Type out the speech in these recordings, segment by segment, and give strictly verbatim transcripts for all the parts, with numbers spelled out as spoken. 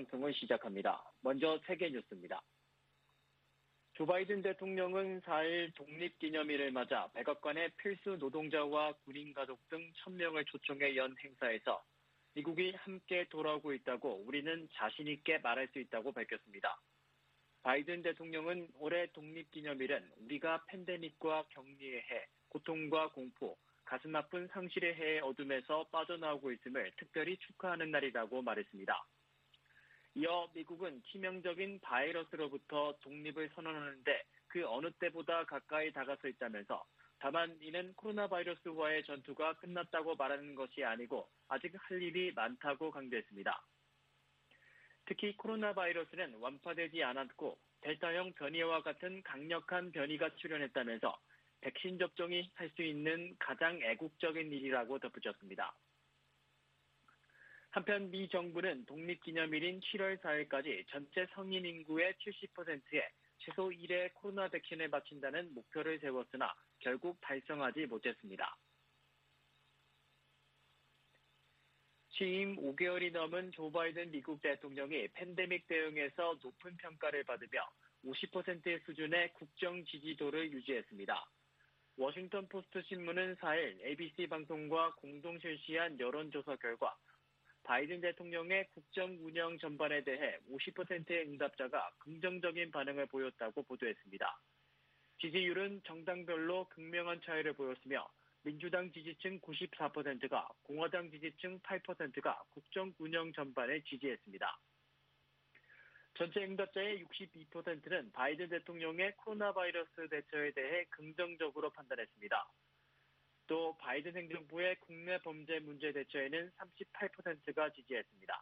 방송을 시작합니다. 먼저 세계 뉴스입니다. 조 바이든 대통령은 사일 독립기념일을 맞아 백악관의 필수 노동자와 군인 가족 등 천 명을 초청해 연 행사에서 미국이 함께 돌아오고 있다고 우리는 자신 있게 말할 수 있다고 밝혔습니다. 바이든 대통령은 올해 독립기념일은 우리가 팬데믹과 격리의 해, 고통과 공포, 가슴 아픈 상실의 해의 어둠에서 빠져나오고 있음을 특별히 축하하는 날이라고 말했습니다. 이어 미국은 치명적인 바이러스로부터 독립을 선언하는데 그 어느 때보다 가까이 다가서 있다면서 다만 이는 코로나 바이러스와의 전투가 끝났다고 말하는 것이 아니고 아직 할 일이 많다고 강조했습니다. 특히 코로나 바이러스는 완파되지 않았고 델타형 변이와 같은 강력한 변이가 출현했다면서 백신 접종이 할 수 있는 가장 애국적인 일이라고 덧붙였습니다. 한편 미 정부는 독립기념일인 칠월 사일까지 전체 성인 인구의 칠십 퍼센트에 최소 일 회 코로나 백신을 맞춘다는 목표를 세웠으나 결국 달성하지 못했습니다. 취임 오 개월이 넘은 조 바이든 미국 대통령이 팬데믹 대응에서 높은 평가를 받으며 오십 퍼센트 수준의 국정 지지도를 유지했습니다. 워싱턴 포스트 신문은 사일 에이비씨 방송과 공동 실시한 여론조사 결과 바이든 대통령의 국정 운영 전반에 대해 오십 퍼센트의 응답자가 긍정적인 반응을 보였다고 보도했습니다. 지지율은 정당별로 극명한 차이를 보였으며 민주당 지지층 구십사 퍼센트가 공화당 지지층 팔 퍼센트가 국정 운영 전반을 지지했습니다. 전체 응답자의 육십이 퍼센트는 바이든 대통령의 코로나 바이러스 대처에 대해 긍정적으로 판단했습니다. 또 바이든 행정부의 국내 범죄 문제 대처에는 삼십팔 퍼센트가 지지했습니다.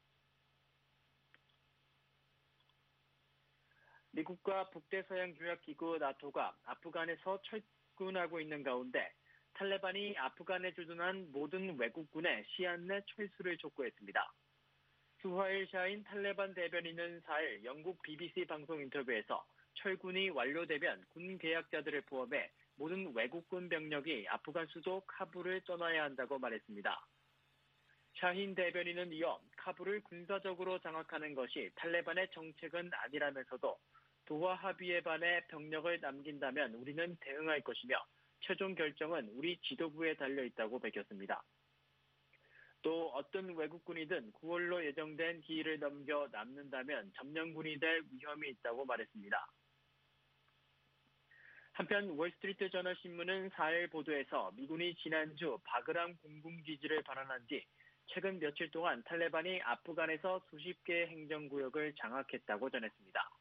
미국과 북대서양조약기구 나토가 아프간에서 철군하고 있는 가운데 탈레반이 아프간에 주둔한 모든 외국군의 시한 내 철수를 촉구했습니다. 수하일 샤인 탈레반 대변인은 사일 영국 비비씨 방송 인터뷰에서 철군이 완료되면 군 계약자들을 포함해 모든 외국군 병력이 아프간 수도 카불을 떠나야 한다고 말했습니다. 샤힌 대변인은 이어 카불을 군사적으로 장악하는 것이 탈레반의 정책은 아니라면서도 도하 합의에 반해 병력을 남긴다면 우리는 대응할 것이며 최종 결정은 우리 지도부에 달려있다고 밝혔습니다. 또 어떤 외국군이든 구월로 예정된 기일을 넘겨 남는다면 점령군이 될 위험이 있다고 말했습니다. 한편 월스트리트 저널 신문은 사일 보도에서 미군이 지난주 바그람 공군기지를 반환한 뒤 최근 며칠 동안 탈레반이 아프간에서 수십 개의 행정구역을 장악했다고 전했습니다.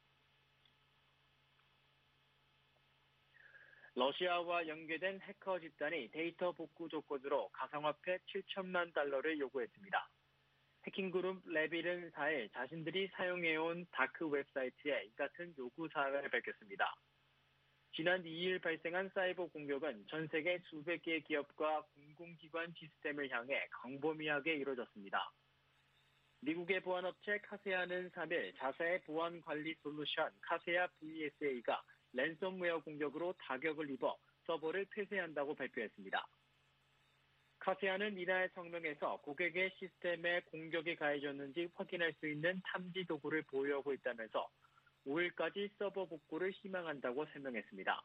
러시아와 연계된 해커 집단이 데이터 복구 조건으로 가상화폐 칠천만 달러를 요구했습니다. 해킹그룹 레빌은 사일 자신들이 사용해온 다크 웹사이트에 이 같은 요구사항을 밝혔습니다. 지난 이 일 발생한 사이버 공격은 전 세계 수백 개의 기업과 공공기관 시스템을 향해 광범위하게 이루어졌습니다. 미국의 보안업체 카세아는 삼 일 자사의 보안 관리 솔루션 카세아 브이에스에이가 랜섬웨어 공격으로 타격을 입어 서버를 폐쇄한다고 발표했습니다. 카세아는 이날 성명에서 고객의 시스템에 공격이 가해졌는지 확인할 수 있는 탐지 도구를 보유하고 있다면서 오 일까지 서버 복구를 희망한다고 설명했습니다.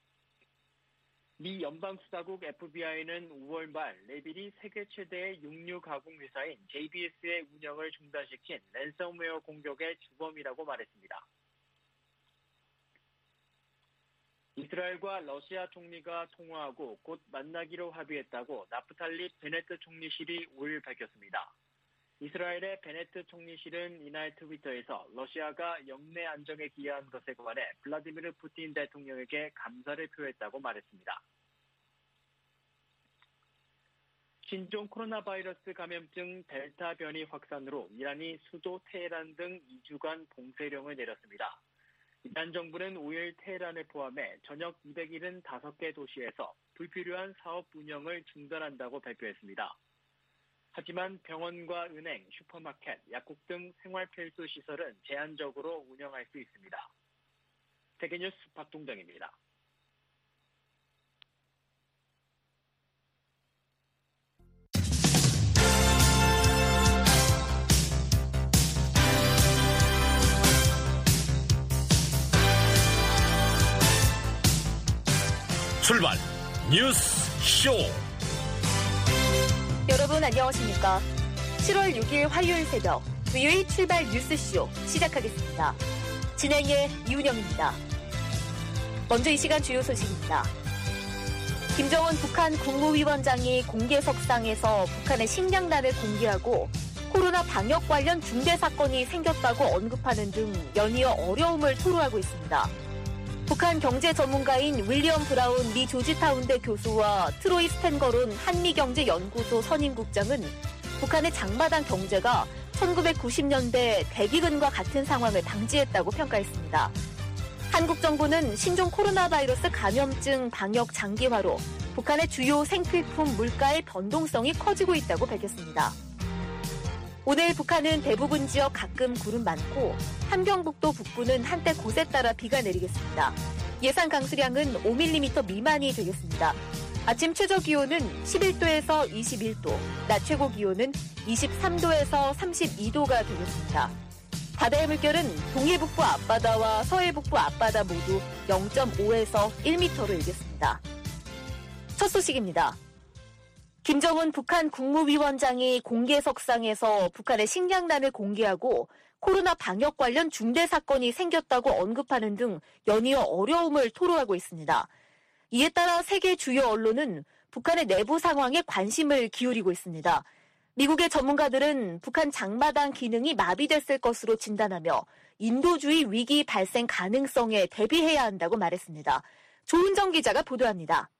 미 연방수사국 에프비아이는 오월 말 레빌이 세계 최대의 육류 가공 회사인 제이비에스의 운영을 중단시킨 랜섬웨어 공격의 주범이라고 말했습니다. 이스라엘과 러시아 총리가 통화하고 곧 만나기로 합의했다고 나프탈리 베네트 총리실이 오 일 밝혔습니다. 이스라엘의 베네트 총리실은 이날 트위터에서 러시아가 영내 안정에 기여한 것에 관해 블라디미르 푸틴 대통령에게 감사를 표했다고 말했습니다. 신종 코로나 바이러스 감염증 델타 변이 확산으로 이란이 수도 테헤란 등 이 주간 봉쇄령을 내렸습니다. 이란 정부는 오 일 테헤란을 포함해 전역 이백칠십오 개 도시에서 불필요한 사업 운영을 중단한다고 발표했습니다. 하지만 병원과 은행, 슈퍼마켓, 약국 등 생활 필수 시설은 제한적으로 운영할 수 있습니다. 세계뉴스 박동정입니다. 출발 뉴스 쇼. 여러분 안녕하십니까? 칠월 육일 화요일 새벽 브이오에이 출발 뉴스쇼 시작하겠습니다. 진행의 이운영입니다. 먼저 이 시간 주요 소식입니다. 김정은 북한 국무위원장이 공개석상에서 북한의 식량난을 공개하고 코로나 방역 관련 중대 사건이 생겼다고 언급하는 등 연이어 어려움을 토로하고 있습니다. 북한 경제 전문가인 윌리엄 브라운 미 조지타운대 교수와 트로이 스탠거론 한미경제연구소 선임국장은 북한의 장마당 경제가 천구백구십 년대 대기근과 같은 상황을 방지했다고 평가했습니다. 한국 정부는 신종 코로나 바이러스 감염증 방역 장기화로 북한의 주요 생필품 물가의 변동성이 커지고 있다고 밝혔습니다. 오늘 북한은 대부분 지역 가끔 구름 많고 함경북도 북부는 한때 곳에 따라 비가 내리겠습니다. 예상 강수량은 오 밀리미터 미만이 되겠습니다. 아침 최저 기온은 십일 도에서 이십일 도, 낮 최고 기온은 이십삼 도에서 삼십이 도가 되겠습니다. 바다의 물결은 동해북부 앞바다와 서해북부 앞바다 모두 영 점 오에서 일 미터로 일겠습니다. 첫 소식입니다. 김정은 북한 국무위원장이 공개석상에서 북한의 식량난을 공개하고 코로나 방역 관련 중대 사건이 생겼다고 언급하는 등 연이어 어려움을 토로하고 있습니다. 이에 따라 세계 주요 언론은 북한의 내부 상황에 관심을 기울이고 있습니다. 미국의 전문가들은 북한 장마당 기능이 마비됐을 것으로 진단하며 인도주의 위기 발생 가능성에 대비해야 한다고 말했습니다. 조은정 기자가 보도합니다.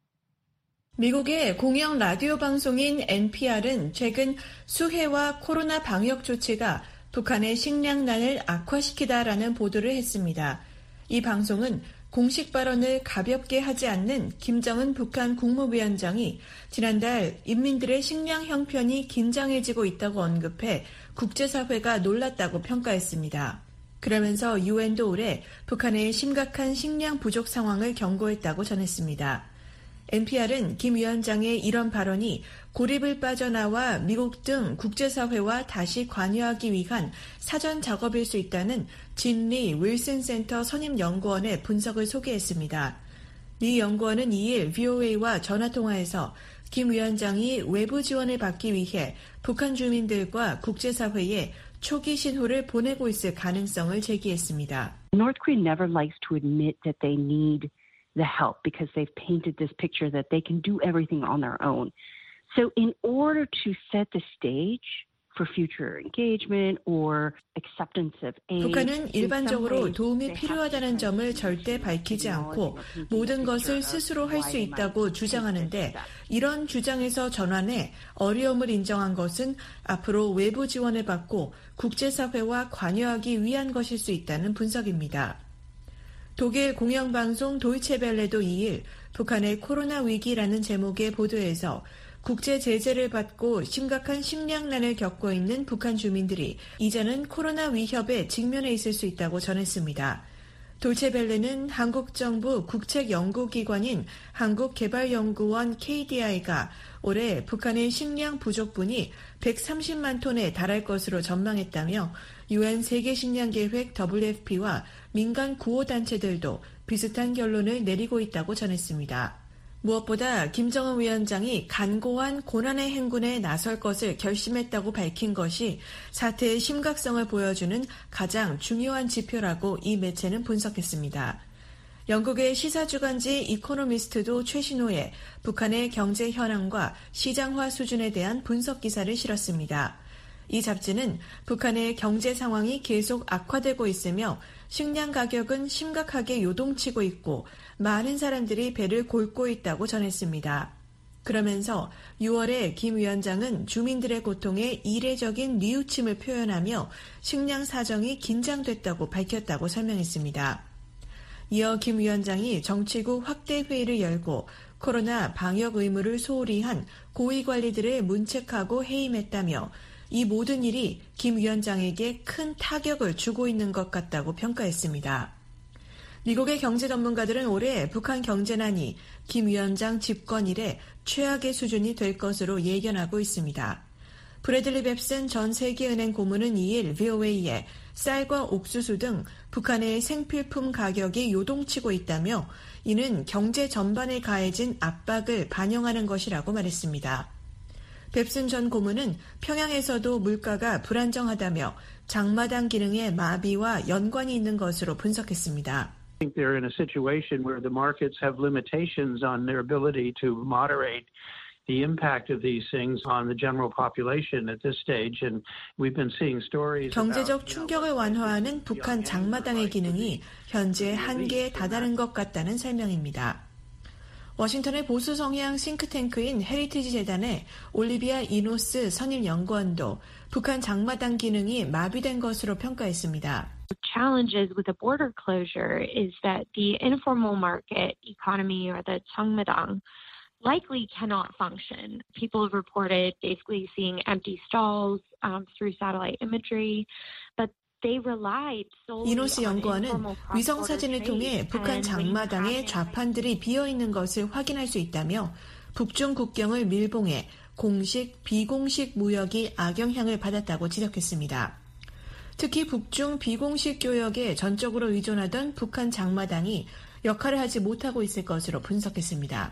미국의 공영 라디오 방송인 엔피알은 최근 수해와 코로나 방역 조치가 북한의 식량난을 악화시키다라는 보도를 했습니다. 이 방송은 공식 발언을 가볍게 하지 않는 김정은 북한 국무위원장이 지난달 인민들의 식량 형편이 긴장해지고 있다고 언급해 국제사회가 놀랐다고 평가했습니다. 그러면서 유엔도 올해 북한의 심각한 식량 부족 상황을 경고했다고 전했습니다. 엔피알은 김 위원장의 이런 발언이 고립을 빠져나와 미국 등 국제사회와 다시 관여하기 위한 사전 작업일 수 있다는 진리 윌슨 센터 선임연구원의 분석을 소개했습니다. 이 연구원은 이일 브이오에이와 전화통화에서 김 위원장이 외부 지원을 받기 위해 북한 주민들과 국제사회에 초기 신호를 보내고 있을 가능성을 제기했습니다. North Korea never likes to admit that they need the help because they've painted this picture that they can do everything on their own. So in order to set the stage for future engagement or acceptance of aid, 북한은 일반적으로 도움이 필요하다는 점을 절대 밝히지 않고 모든 것을 스스로 할 수 있다고 주장하는데 이런 주장에서 전환해 어려움을 인정한 것은 앞으로 외부 지원을 받고 국제사회와 관여하기 위한 것일 수 있다는 분석입니다. 독일 공영방송 도이체벨레도 이일 북한의 코로나 위기라는 제목의 보도에서 국제 제재를 받고 심각한 식량난을 겪고 있는 북한 주민들이 이제는 코로나 위협에 직면해 있을 수 있다고 전했습니다. 도이체벨레는 한국 정부 국책연구기관인 한국개발연구원 케이디아이가 올해 북한의 식량 부족분이 백삼십만 톤에 달할 것으로 전망했다며 유엔 세계식량계획 더블유에프피와 민간 구호단체들도 비슷한 결론을 내리고 있다고 전했습니다. 무엇보다 김정은 위원장이 간고한 고난의 행군에 나설 것을 결심했다고 밝힌 것이 사태의 심각성을 보여주는 가장 중요한 지표라고 이 매체는 분석했습니다. 영국의 시사주간지 이코노미스트도 최신호에 북한의 경제 현황과 시장화 수준에 대한 분석 기사를 실었습니다. 이 잡지는 북한의 경제 상황이 계속 악화되고 있으며 식량 가격은 심각하게 요동치고 있고 많은 사람들이 배를 골고 있다고 전했습니다. 그러면서 유월에 김 위원장은 주민들의 고통에 이례적인 뉘우침을 표현하며 식량 사정이 긴장됐다고 밝혔다고 설명했습니다. 이어 김 위원장이 정치국 확대 회의를 열고 코로나 방역 의무를 소홀히 한 고위관리들을 문책하고 해임했다며 이 모든 일이 김 위원장에게 큰 타격을 주고 있는 것 같다고 평가했습니다. 미국의 경제 전문가들은 올해 북한 경제난이 김 위원장 집권 이래 최악의 수준이 될 것으로 예견하고 있습니다. 브래들리 뱁슨 전 세계은행 고문은 이일 브이오에이에 쌀과 옥수수 등 북한의 생필품 가격이 요동치고 있다며 이는 경제 전반에 가해진 압박을 반영하는 것이라고 말했습니다. 뱁슨 전 고문은 평양에서도 물가가 불안정하다며 장마당 기능의 마비와 연관이 있는 것으로 분석했습니다. I think they're in a situation where the markets have limitations on their ability to moderate the impact of these things on the general population at this stage, and we've been seeing stories. 경제적 충격을 완화하는 북한 장마당의 기능이 현재 한계에 다다른 것 같다는 설명입니다. 워싱턴의 보수 성향 싱크탱크인 헤리티지 재단의 올리비아 이노스 선임 연구원도 북한 장마당 기능이 마비된 것으로 평가했습니다. The challenges with the border closure is that the informal market economy or the Changmadang likely cannot function. People have reported basically seeing empty stalls um, through satellite imagery, but they relied solely 이노스 on 연구원은 informal 위성 cross-border 사진을 통해 trade. 북한 장마당의 좌판들이 비어있는 것을 확인할 수 있다며 북중 국경을 밀봉해 공식, 비공식 무역이 악영향을 받았다고 지적했습니다. 특히 북중 비공식 교역에 전적으로 의존하던 북한 장마당이 역할을 하지 못하고 있을 것으로 분석했습니다.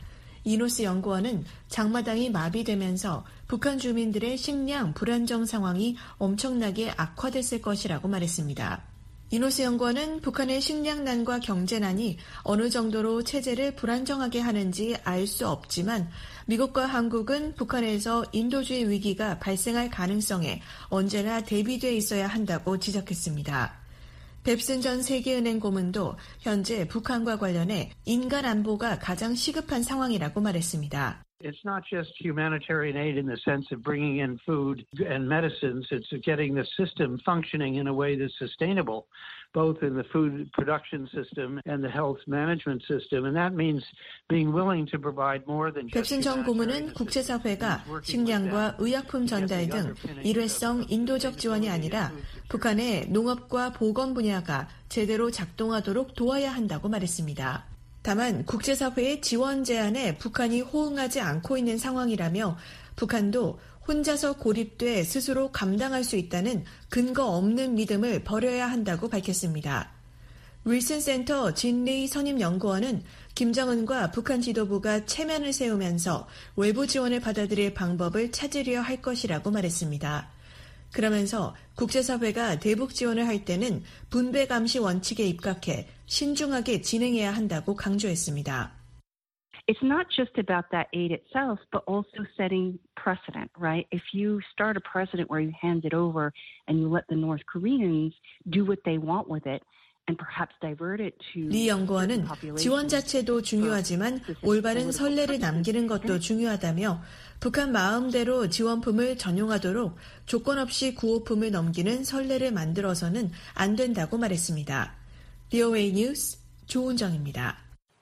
이노스 연구원은 장마당이 마비되면서 북한 주민들의 식량 불안정 상황이 엄청나게 악화됐을 것이라고 말했습니다. 이노스 연구원은 북한의 식량난과 경제난이 어느 정도로 체제를 불안정하게 하는지 알 수 없지만 미국과 한국은 북한에서 인도주의 위기가 발생할 가능성에 언제나 대비돼 있어야 한다고 지적했습니다. 뱁슨 전 세계은행 고문도 현재 북한과 관련해 인간 안보가 가장 시급한 상황이라고 말했습니다. It's not just humanitarian aid in the sense of bringing in food and medicines. It's getting the system functioning in a way that's sustainable, both in the food production system and the health management system. And that means being willing to provide more than just 뱁슨 전 고문은 국제사회가 식량과 의약품 전달 등 일회성 인도적 지원이 아니라 북한의 농업과 보건 분야가 제대로 작동하도록 도와야 한다고 말했습니다. 다만 국제사회의 지원 제안에 북한이 호응하지 않고 있는 상황이라며 북한도 혼자서 고립돼 스스로 감당할 수 있다는 근거 없는 믿음을 버려야 한다고 밝혔습니다. 윌슨 센터 진레이 선임 연구원은 김정은과 북한 지도부가 체면을 세우면서 외부 지원을 받아들일 방법을 찾으려 할 것이라고 말했습니다. 그러면서 국제사회가 대북 지원을 할 때는 분배 감시 원칙에 입각해 신중하게 진행해야 한다고 강조했습니다. It's not just about that aid itself, but also setting precedent, right? If you start a precedent where you hand it over and you let the North Koreans do what they want with it, and perhaps divert it to 리 연구원은 지원 자체도 중요하지만 올바른 선례를 남기는 것도 중요하다며 북한 마음대로 지원품을 전용하도록 조건 없이 구호품을 넘기는 선례를 만들어서는 안 된다고 말했습니다. 브이오에이 뉴스 조은정입니다.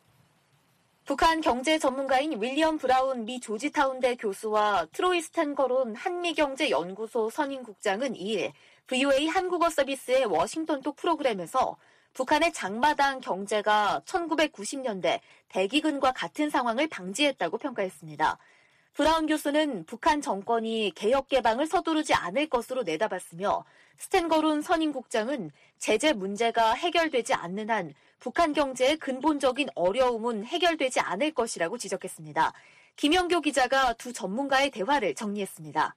북한 경제 전문가인 윌리엄 브라운 미 조지타운대 교수와 트로이 스탠거론 한미경제연구소 선임국장은 이일 브이오에이 한국어 서비스의 워싱턴톡 프로그램에서 북한의 장마당 경제가 천구백구십 년대 대기근과 같은 상황을 방지했다고 평가했습니다. 브라운 교수는 북한 정권이 개혁 개방을 서두르지 않을 것으로 내다봤으며 스탠거론 선임국장은 제재 문제가 해결되지 않는 한 북한 경제의 근본적인 어려움은 해결되지 않을 것이라고 지적했습니다. 김영교 기자가 두 전문가의 대화를 정리했습니다.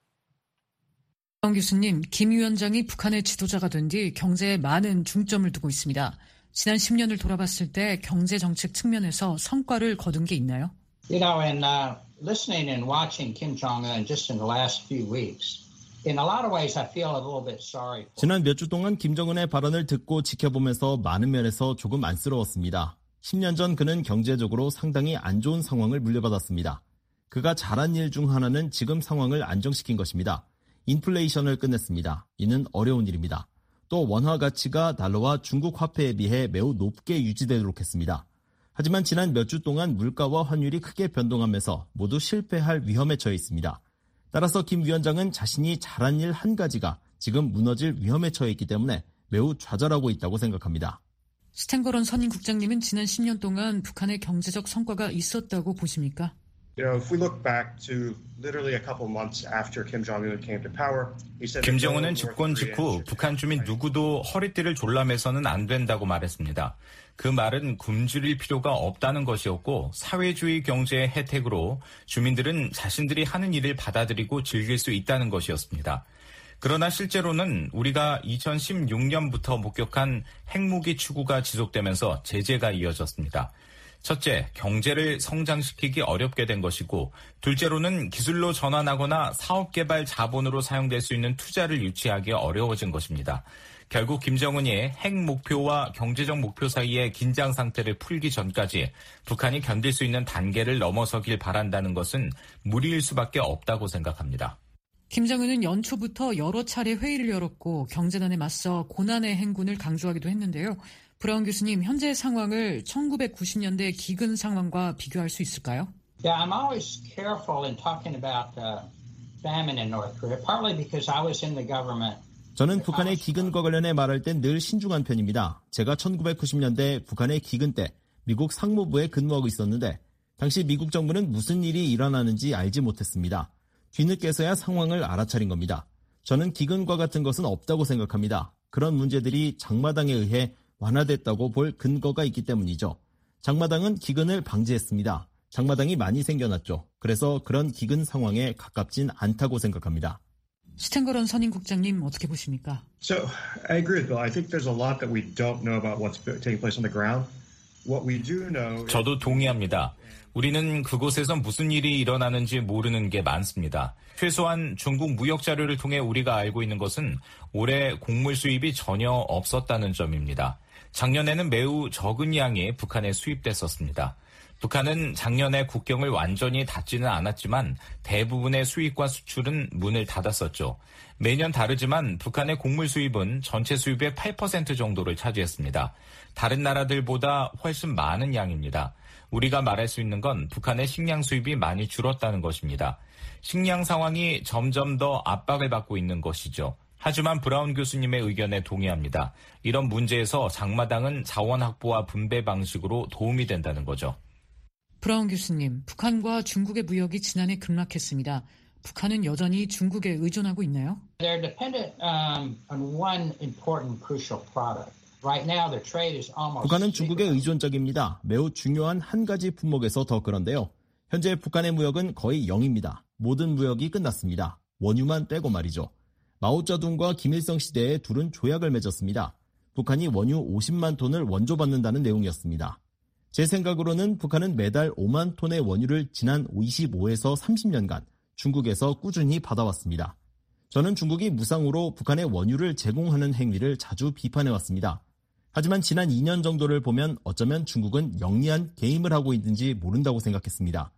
정 교수님, 김 위원장이 북한의 지도자가 된 뒤 경제에 많은 중점을 두고 있습니다. 지난 십 년을 돌아봤을 때 경제 정책 측면에서 성과를 거둔 게 있나요? You know, in uh, listening and watching Kim Jong-un just in the last few weeks, in a lot of ways I feel a little bit sorry. 지난 몇 주 동안 김정은의 발언을 듣고 지켜보면서 많은 면에서 조금 안쓰러웠습니다. 십 년 전 그는 경제적으로 상당히 안 좋은 상황을 물려받았습니다. 그가 잘한 일 중 하나는 지금 상황을 안정시킨 것입니다. 인플레이션을 끝냈습니다. 이는 어려운 일입니다. 또 원화 가치가 달러와 중국 화폐에 비해 매우 높게 유지되도록 했습니다. 하지만 지난 몇 주 동안 물가와 환율이 크게 변동하면서 모두 실패할 위험에 처해 있습니다. 따라서 김 위원장은 자신이 잘한 일 한 가지가 지금 무너질 위험에 처해 있기 때문에 매우 좌절하고 있다고 생각합니다. 스탠거론 선임 국장님은 지난 십 년 동안 북한의 경제적 성과가 있었다고 보십니까? 김정은은 집권 직후 북한 주민 누구도 허리띠를 졸라매서는 안 된다고 말했습니다. 그 말은 굶주릴 필요가 없다는 것이었고 사회주의 경제의 혜택으로 주민들은 자신들이 하는 일을 받아들이고 즐길 수 있다는 것이었습니다. 그러나 실제로는 우리가 이천십육 년부터 목격한 핵무기 추구가 지속되면서 제재가 이어졌습니다. 첫째, 경제를 성장시키기 어렵게 된 것이고, 둘째로는 기술로 전환하거나 사업개발 자본으로 사용될 수 있는 투자를 유치하기 어려워진 것입니다. 결국 김정은이 핵 목표와 경제적 목표 사이의 긴장 상태를 풀기 전까지 북한이 견딜 수 있는 단계를 넘어서길 바란다는 것은 무리일 수밖에 없다고 생각합니다. 김정은은 연초부터 여러 차례 회의를 열었고 경제난에 맞서 고난의 행군을 강조하기도 했는데요. 브라운 교수님, 현재 상황을 천구백구십 년대 기근 상황과 비교할 수 있을까요? Yeah, I'm always careful in talking about uh, famine in North Korea, partly because I was in the government. 저는 북한의 기근과 관련해 말할 땐 늘 신중한 편입니다. 제가 천구백구십 년대 북한의 기근 때 미국 상무부에 근무하고 있었는데 당시 미국 정부는 무슨 일이 일어나는지 알지 못했습니다. 뒤늦게서야 상황을 알아차린 겁니다. 저는 기근과 같은 것은 없다고 생각합니다. 그런 문제들이 장마당에 의해 완화됐다고 볼 근거가 있기 때문이죠. 장마당은 기근을 방지했습니다. 장마당이 많이 생겨났죠. 그래서 그런 기근 상황에 가깝진 않다고 생각합니다. 스탠거런 선임국장님 어떻게 보십니까? So I agree with Bill. I think there's a lot that we don't know about what's taking place on the ground. What we do know. 저도 동의합니다. 우리는 그곳에서 무슨 일이 일어나는지 모르는 게 많습니다. 최소한 중국 무역 자료를 통해 우리가 알고 있는 것은 올해 곡물 수입이 전혀 없었다는 점입니다. 작년에는 매우 적은 양이 북한에 수입됐었습니다. 북한은 작년에 국경을 완전히 닫지는 않았지만 대부분의 수입과 수출은 문을 닫았었죠. 매년 다르지만 북한의 곡물 수입은 전체 수입의 팔 퍼센트 정도를 차지했습니다. 다른 나라들보다 훨씬 많은 양입니다. 우리가 말할 수 있는 건 북한의 식량 수입이 많이 줄었다는 것입니다. 식량 상황이 점점 더 압박을 받고 있는 것이죠. 하지만 브라운 교수님의 의견에 동의합니다. 이런 문제에서 장마당은 자원 확보와 분배 방식으로 도움이 된다는 거죠. 브라운 교수님, 북한과 중국의 무역이 지난해 급락했습니다. 북한은 여전히 중국에 의존하고 있나요? They're dependent um, on one important crucial product. Right now, their trade is almost. 북한은 중국에 의존적입니다. 매우 중요한 한 가지 품목에서 더 그런데요. 현재 북한의 무역은 거의 영입니다. 모든 무역이 끝났습니다. 원유만 빼고 말이죠. 마오쩌둥과 김일성 시대에 둘은 조약을 맺었습니다. 북한이 원유 오십만 톤을 원조받는다는 내용이었습니다. 제 생각으로는 북한은 매달 오만 톤의 원유를 지난 이십오에서 삼십 년간 중국에서 꾸준히 받아왔습니다. 저는 중국이 무상으로 북한의 원유를 제공하는 행위를 자주 비판해왔습니다. 하지만 지난 이 년 정도를 보면 어쩌면 중국은 영리한 게임을 하고 있는지 모른다고 생각했습니다.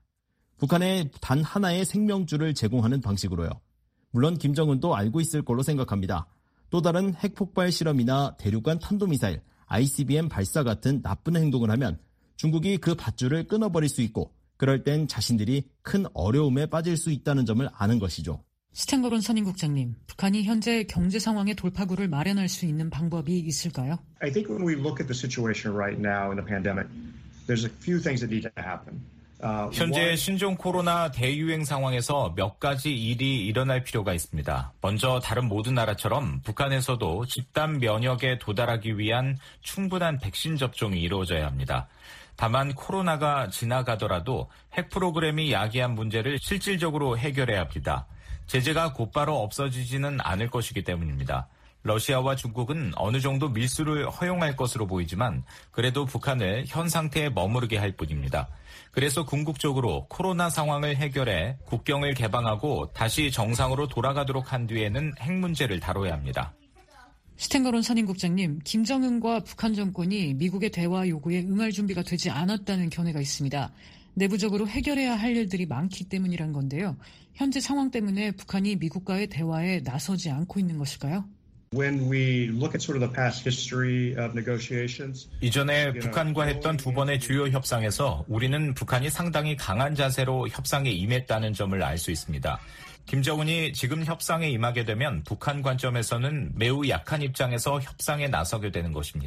북한에 단 하나의 생명줄을 제공하는 방식으로요. 물론 김정은도 알고 있을 걸로 생각합니다. 또 다른 핵폭발 실험이나 대륙간 탄도미사일, 아이씨비엠 발사 같은 나쁜 행동을 하면 중국이 그 밧줄을 끊어버릴 수 있고 그럴 땐 자신들이 큰 어려움에 빠질 수 있다는 점을 아는 것이죠. 스탠거런 선임국장님, 북한이 현재 경제 상황의 돌파구를 마련할 수 있는 방법이 있을까요? I think when we look at the situation right now in the pandemic, there's a few things that need to happen. Uh, 현재 one... 신종 코로나 대유행 상황에서 몇 가지 일이 일어날 필요가 있습니다. 먼저 다른 모든 나라처럼 북한에서도 집단 면역에 도달하기 위한 충분한 백신 접종이 이루어져야 합니다. 다만 코로나가 지나가더라도 핵 프로그램이 야기한 문제를 실질적으로 해결해야 합니다. 제재가 곧바로 없어지지는 않을 것이기 때문입니다. 러시아와 중국은 어느 정도 밀수를 허용할 것으로 보이지만 그래도 북한을 현 상태에 머무르게 할 뿐입니다. 그래서 궁극적으로 코로나 상황을 해결해 국경을 개방하고 다시 정상으로 돌아가도록 한 뒤에는 핵 문제를 다뤄야 합니다. 스탠거런 선임국장님, 김정은과 북한 정권이 미국의 대화 요구에 응할 준비가 되지 않았다는 견해가 있습니다. 내부적으로 해결해야 할 일들이 많기 때문이란 건데요. 현재 상황 때문에 북한이 미국과의 대화에 나서지 않고 있는 것일까요? When we look at sort of the past history of negotiations, 이전에 북한과 했던 두 번의 주요 협상에서 우리는 북한이 상당히 강한 자세로 협상에 임했다는 점을 알 수 있습니다. 김정은이 지금 협상에 임하게 되면 북한 관점에서는 매우 약한 입장에서 협상에 나서게 되는 것입니다.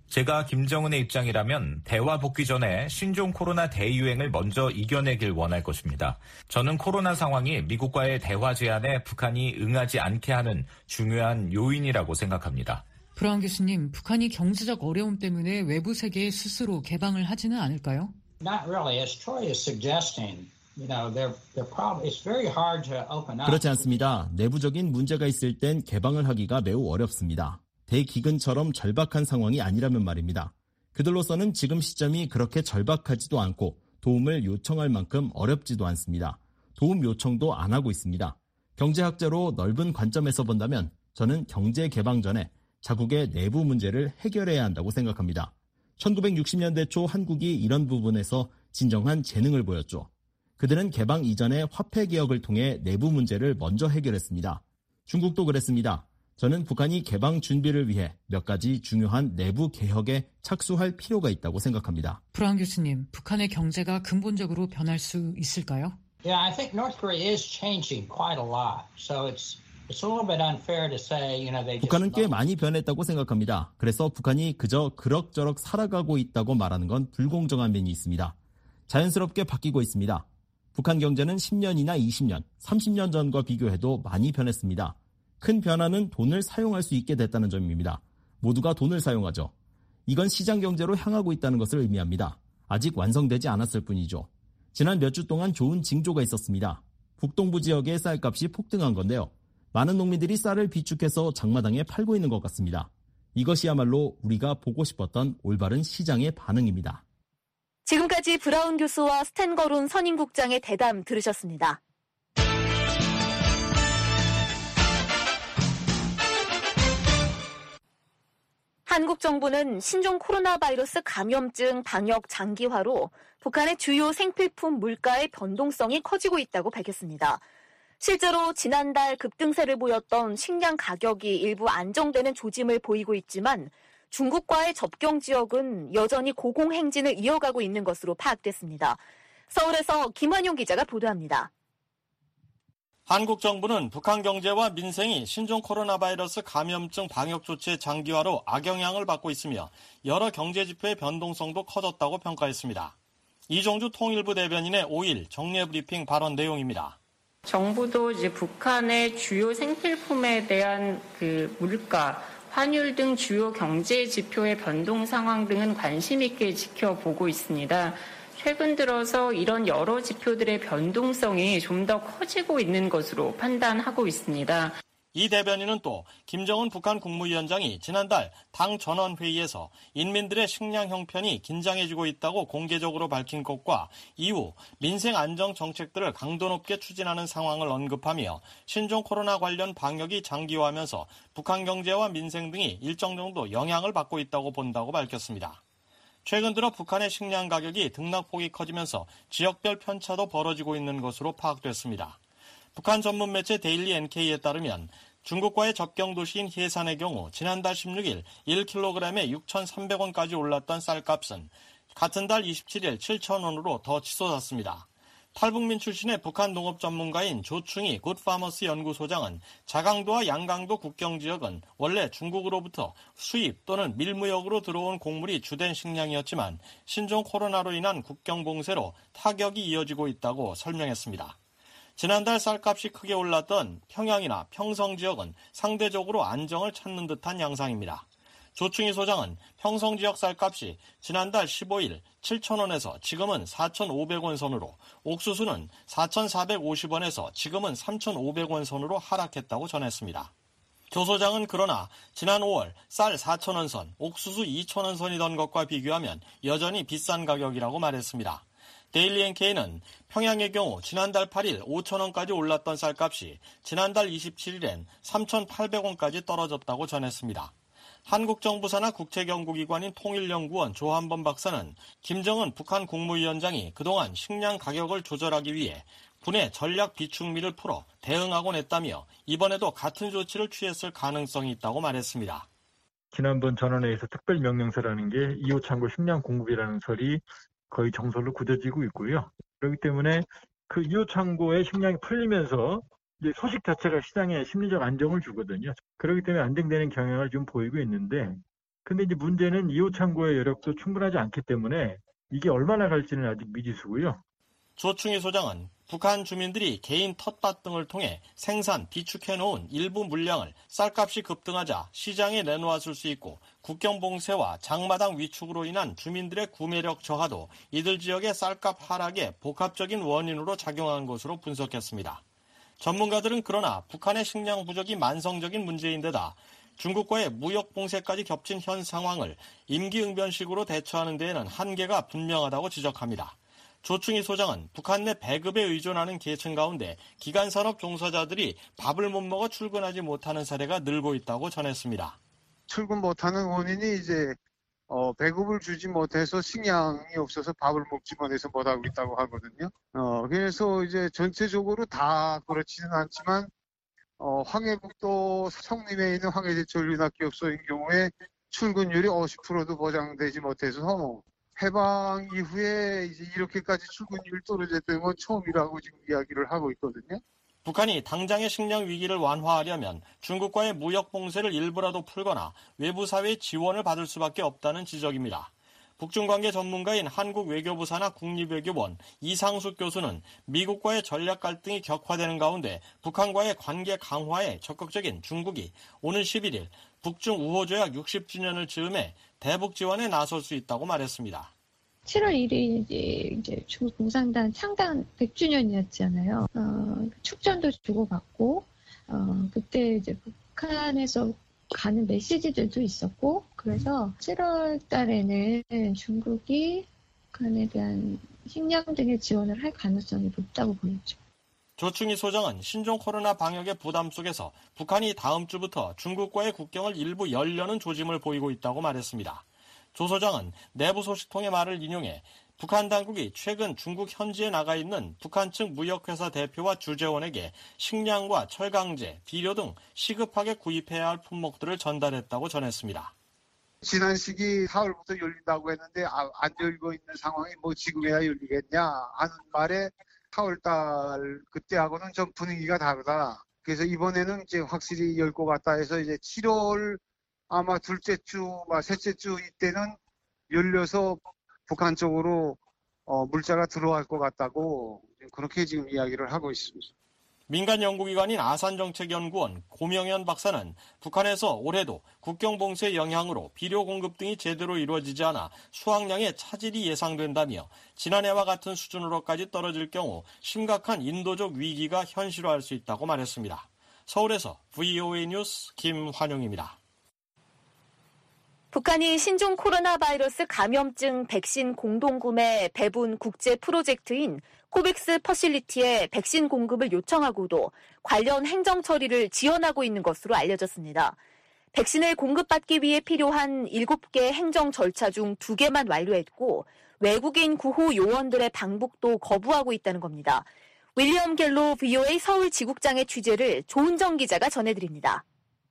제가 김정은의 입장이라면 대화 복귀 전에 신종 코로나 대유행을 먼저 이겨내길 원할 것입니다. 저는 코로나 상황이 미국과의 대화 제안에 북한이 응하지 않게 하는 중요한 요인이라고 생각합니다. 브라운 교수님, 북한이 경제적 어려움 때문에 외부 세계에 스스로 개방을 하지는 않을까요? Not really. As Troy is suggesting, you know, they're, they're probably, it's very hard to open up. 그렇지 않습니다. 내부적인 문제가 있을 땐 개방을 하기가 매우 어렵습니다. 대기근처럼 절박한 상황이 아니라면 말입니다. 그들로서는 지금 시점이 그렇게 절박하지도 않고 도움을 요청할 만큼 어렵지도 않습니다. 도움 요청도 안 하고 있습니다. 경제학자로 넓은 관점에서 본다면 저는 경제 개방 전에 자국의 내부 문제를 해결해야 한다고 생각합니다. 천구백육십 년대 초 한국이 이런 부분에서 진정한 재능을 보였죠. 그들은 개방 이전에 화폐 개혁을 통해 내부 문제를 먼저 해결했습니다. 중국도 그랬습니다. 저는 북한이 개방 준비를 위해 몇 가지 중요한 내부 개혁에 착수할 필요가 있다고 생각합니다. 브라운 교수님, 북한의 경제가 근본적으로 변할 수 있을까요? Yeah, I think North Korea is changing quite a lot. So it's it's a little bit unfair to say, you know, they just 북한은 꽤 많이 변했다고 생각합니다. 그래서 북한이 그저 그럭저럭 살아가고 있다고 말하는 건 불공정한 면이 있습니다. 자연스럽게 바뀌고 있습니다. 북한 경제는 십 년이나 이십 년, 삼십 년 전과 비교해도 많이 변했습니다. 큰 변화는 돈을 사용할 수 있게 됐다는 점입니다. 모두가 돈을 사용하죠. 이건 시장 경제로 향하고 있다는 것을 의미합니다. 아직 완성되지 않았을 뿐이죠. 지난 몇 주 동안 좋은 징조가 있었습니다. 북동부 지역의 쌀값이 폭등한 건데요. 많은 농민들이 쌀을 비축해서 장마당에 팔고 있는 것 같습니다. 이것이야말로 우리가 보고 싶었던 올바른 시장의 반응입니다. 지금까지 브라운 교수와 스탠 거론 선임국장의 대담 들으셨습니다. 한국 정부는 신종 코로나 바이러스 감염증 방역 장기화로 북한의 주요 생필품 물가의 변동성이 커지고 있다고 밝혔습니다. 실제로 지난달 급등세를 보였던 식량 가격이 일부 안정되는 조짐을 보이고 있지만 중국과의 접경 지역은 여전히 고공행진을 이어가고 있는 것으로 파악됐습니다. 서울에서 김환용 기자가 보도합니다. 한국 정부는 북한 경제와 민생이 신종 코로나 바이러스 감염증 방역 조치의 장기화로 악영향을 받고 있으며 여러 경제 지표의 변동성도 커졌다고 평가했습니다. 이종주 통일부 대변인의 오 일 정례 브리핑 발언 내용입니다. 정부도 이제 북한의 주요 생필품에 대한 그 물가, 환율 등 주요 경제 지표의 변동 상황 등은 관심 있게 지켜보고 있습니다. 최근 들어서 이런 여러 지표들의 변동성이 좀 더 커지고 있는 것으로 판단하고 있습니다. 이 대변인은 또 김정은 북한 국무위원장이 지난달 당 전원회의에서 인민들의 식량 형편이 긴장해지고 있다고 공개적으로 밝힌 것과 이후 민생 안정 정책들을 강도 높게 추진하는 상황을 언급하며 신종 코로나 관련 방역이 장기화하면서 북한 경제와 민생 등이 일정 정도 영향을 받고 있다고 본다고 밝혔습니다. 최근 들어 북한의 식량 가격이 등락폭이 커지면서 지역별 편차도 벌어지고 있는 것으로 파악됐습니다. 북한 전문 매체 데일리 엔케이에 따르면 중국과의 접경 도시인 해산의 경우 지난달 십육 일 일 킬로그램에 육천삼백 원까지 올랐던 쌀값은 같은 달 이십칠 일 칠천 원으로 더 치솟았습니다. 탈북민 출신의 북한 농업 전문가인 조충희 굿파머스 연구소장은 자강도와 양강도 국경지역은 원래 중국으로부터 수입 또는 밀무역으로 들어온 곡물이 주된 식량이었지만 신종 코로나로 인한 국경 봉쇄로 타격이 이어지고 있다고 설명했습니다. 지난달 쌀값이 크게 올랐던 평양이나 평성 지역은 상대적으로 안정을 찾는 듯한 양상입니다. 조충희 소장은 평성 지역 쌀값이 지난달 십오 일 칠천 원에서 지금은 사천오백 원 선으로, 옥수수는 사천사백오십 원에서 지금은 삼천오백 원 선으로 하락했다고 전했습니다. 조 소장은 그러나 지난 오월 쌀 사천 원 선, 옥수수 이천 원 선이던 것과 비교하면 여전히 비싼 가격이라고 말했습니다. 데일리 엔케이는 평양의 경우 지난달 팔 일 오천 원까지 올랐던 쌀값이 지난달 이십칠 일엔 삼천팔백 원까지 떨어졌다고 전했습니다. 한국 정부 산하 국책연구기관인 통일연구원 조한범 박사는 김정은 북한 국무위원장이 그동안 식량 가격을 조절하기 위해 군의 전략 비축미를 풀어 대응하곤 했다며 이번에도 같은 조치를 취했을 가능성이 있다고 말했습니다. 지난번 전원회의에서 특별명령서라는 게 이호 창고 식량 공급이라는 설이 거의 정설로 굳어지고 있고요. 그렇기 때문에 그 이호 창고의 식량이 풀리면서 이제 소식 자체가 시장에 심리적 안정을 주거든요. 그렇기 때문에 안정되는 경향을 좀 보이고 있는데 근데 이제 문제는 이 호 창고의 여력도 충분하지 않기 때문에 이게 얼마나 갈지는 아직 미지수고요. 조충희 소장은 북한 주민들이 개인 텃밭 등을 통해 생산, 비축해놓은 일부 물량을 쌀값이 급등하자 시장에 내놓았을 수 있고 국경 봉쇄와 장마당 위축으로 인한 주민들의 구매력 저하도 이들 지역의 쌀값 하락의 복합적인 원인으로 작용한 것으로 분석했습니다. 전문가들은 그러나 북한의 식량 부족이 만성적인 문제인데다 중국과의 무역 봉쇄까지 겹친 현 상황을 임기응변식으로 대처하는 데에는 한계가 분명하다고 지적합니다. 조충희 소장은 북한 내 배급에 의존하는 계층 가운데 기간산업 종사자들이 밥을 못 먹어 출근하지 못하는 사례가 늘고 있다고 전했습니다. 출근 못하는 원인이 이제 어, 배급을 주지 못해서 식량이 없어서 밥을 먹지 못해서 못하고 있다고 하거든요. 어, 그래서 이제 전체적으로 다 그렇지는 않지만 어, 황해북도 성림에 있는 황해제철윤학기업소인 경우에 출근율이 오십 퍼센트도 보장되지 못해서 해방 이후에 이제 이렇게까지 출근율이 떨어졌던 건 처음이라고 지금 이야기를 하고 있거든요. 북한이 당장의 식량 위기를 완화하려면 중국과의 무역 봉쇄를 일부라도 풀거나 외부 사회의 지원을 받을 수밖에 없다는 지적입니다. 북중관계 전문가인 한국외교부 산하 국립외교원 이상숙 교수는 미국과의 전략 갈등이 격화되는 가운데 북한과의 관계 강화에 적극적인 중국이 오는 십일 일 북중 우호조약 육십 주년을 즈음해 대북 지원에 나설 수 있다고 말했습니다. 칠월 일일 이제 중국 공산당 창당 백 주년이었잖아요. 어, 축전도 주고받고, 어, 그때 이제 북한에서 가는 메시지들도 있었고, 그래서 칠월 달에는 중국이 북한에 대한 식량 등의 지원을 할 가능성이 높다고 보였죠. 조충희 소장은 신종 코로나 방역의 부담 속에서 북한이 다음 주부터 중국과의 국경을 일부 열려는 조짐을 보이고 있다고 말했습니다. 조 소장은 내부 소식통의 말을 인용해 북한 당국이 최근 중국 현지에 나가 있는 북한 측 무역회사 대표와 주재원에게 식량과 철강제, 비료 등 시급하게 구입해야 할 품목들을 전달했다고 전했습니다. 지난 시기 사월부터 열린다고 했는데 아, 안 열고 있는 상황이 뭐 지금에야 열리겠냐 하는 말에 사월달 그때하고는 좀 분위기가 다르다. 그래서 이번에는 이제 확실히 열 것 같다 해서 이제 칠월 아마 둘째 주, 셋째 주 이때는 열려서 북한 쪽으로 어, 물자가 들어갈 것 같다고 그렇게 지금 이야기를 하고 있습니다. 민간 연구기관인 아산정책연구원 고명현 박사는 북한에서 올해도 국경 봉쇄 영향으로 비료 공급 등이 제대로 이루어지지 않아 수확량에 차질이 예상된다며 지난해와 같은 수준으로까지 떨어질 경우 심각한 인도적 위기가 현실화할 수 있다고 말했습니다. 서울에서 브이오에이 뉴스 김환용입니다. 북한이 신종 코로나 바이러스 감염증 백신 공동구매 배분 국제 프로젝트인 코백스 퍼실리티에 백신 공급을 요청하고도 관련 행정 처리를 지연하고 있는 것으로 알려졌습니다. 백신을 공급받기 위해 필요한 일곱 개 행정 절차 중 두 개만 완료했고 외국인 구호 요원들의 방북도 거부하고 있다는 겁니다. 윌리엄 갤로 브이오에이 서울 지국장의 취재를 조은정 기자가 전해드립니다.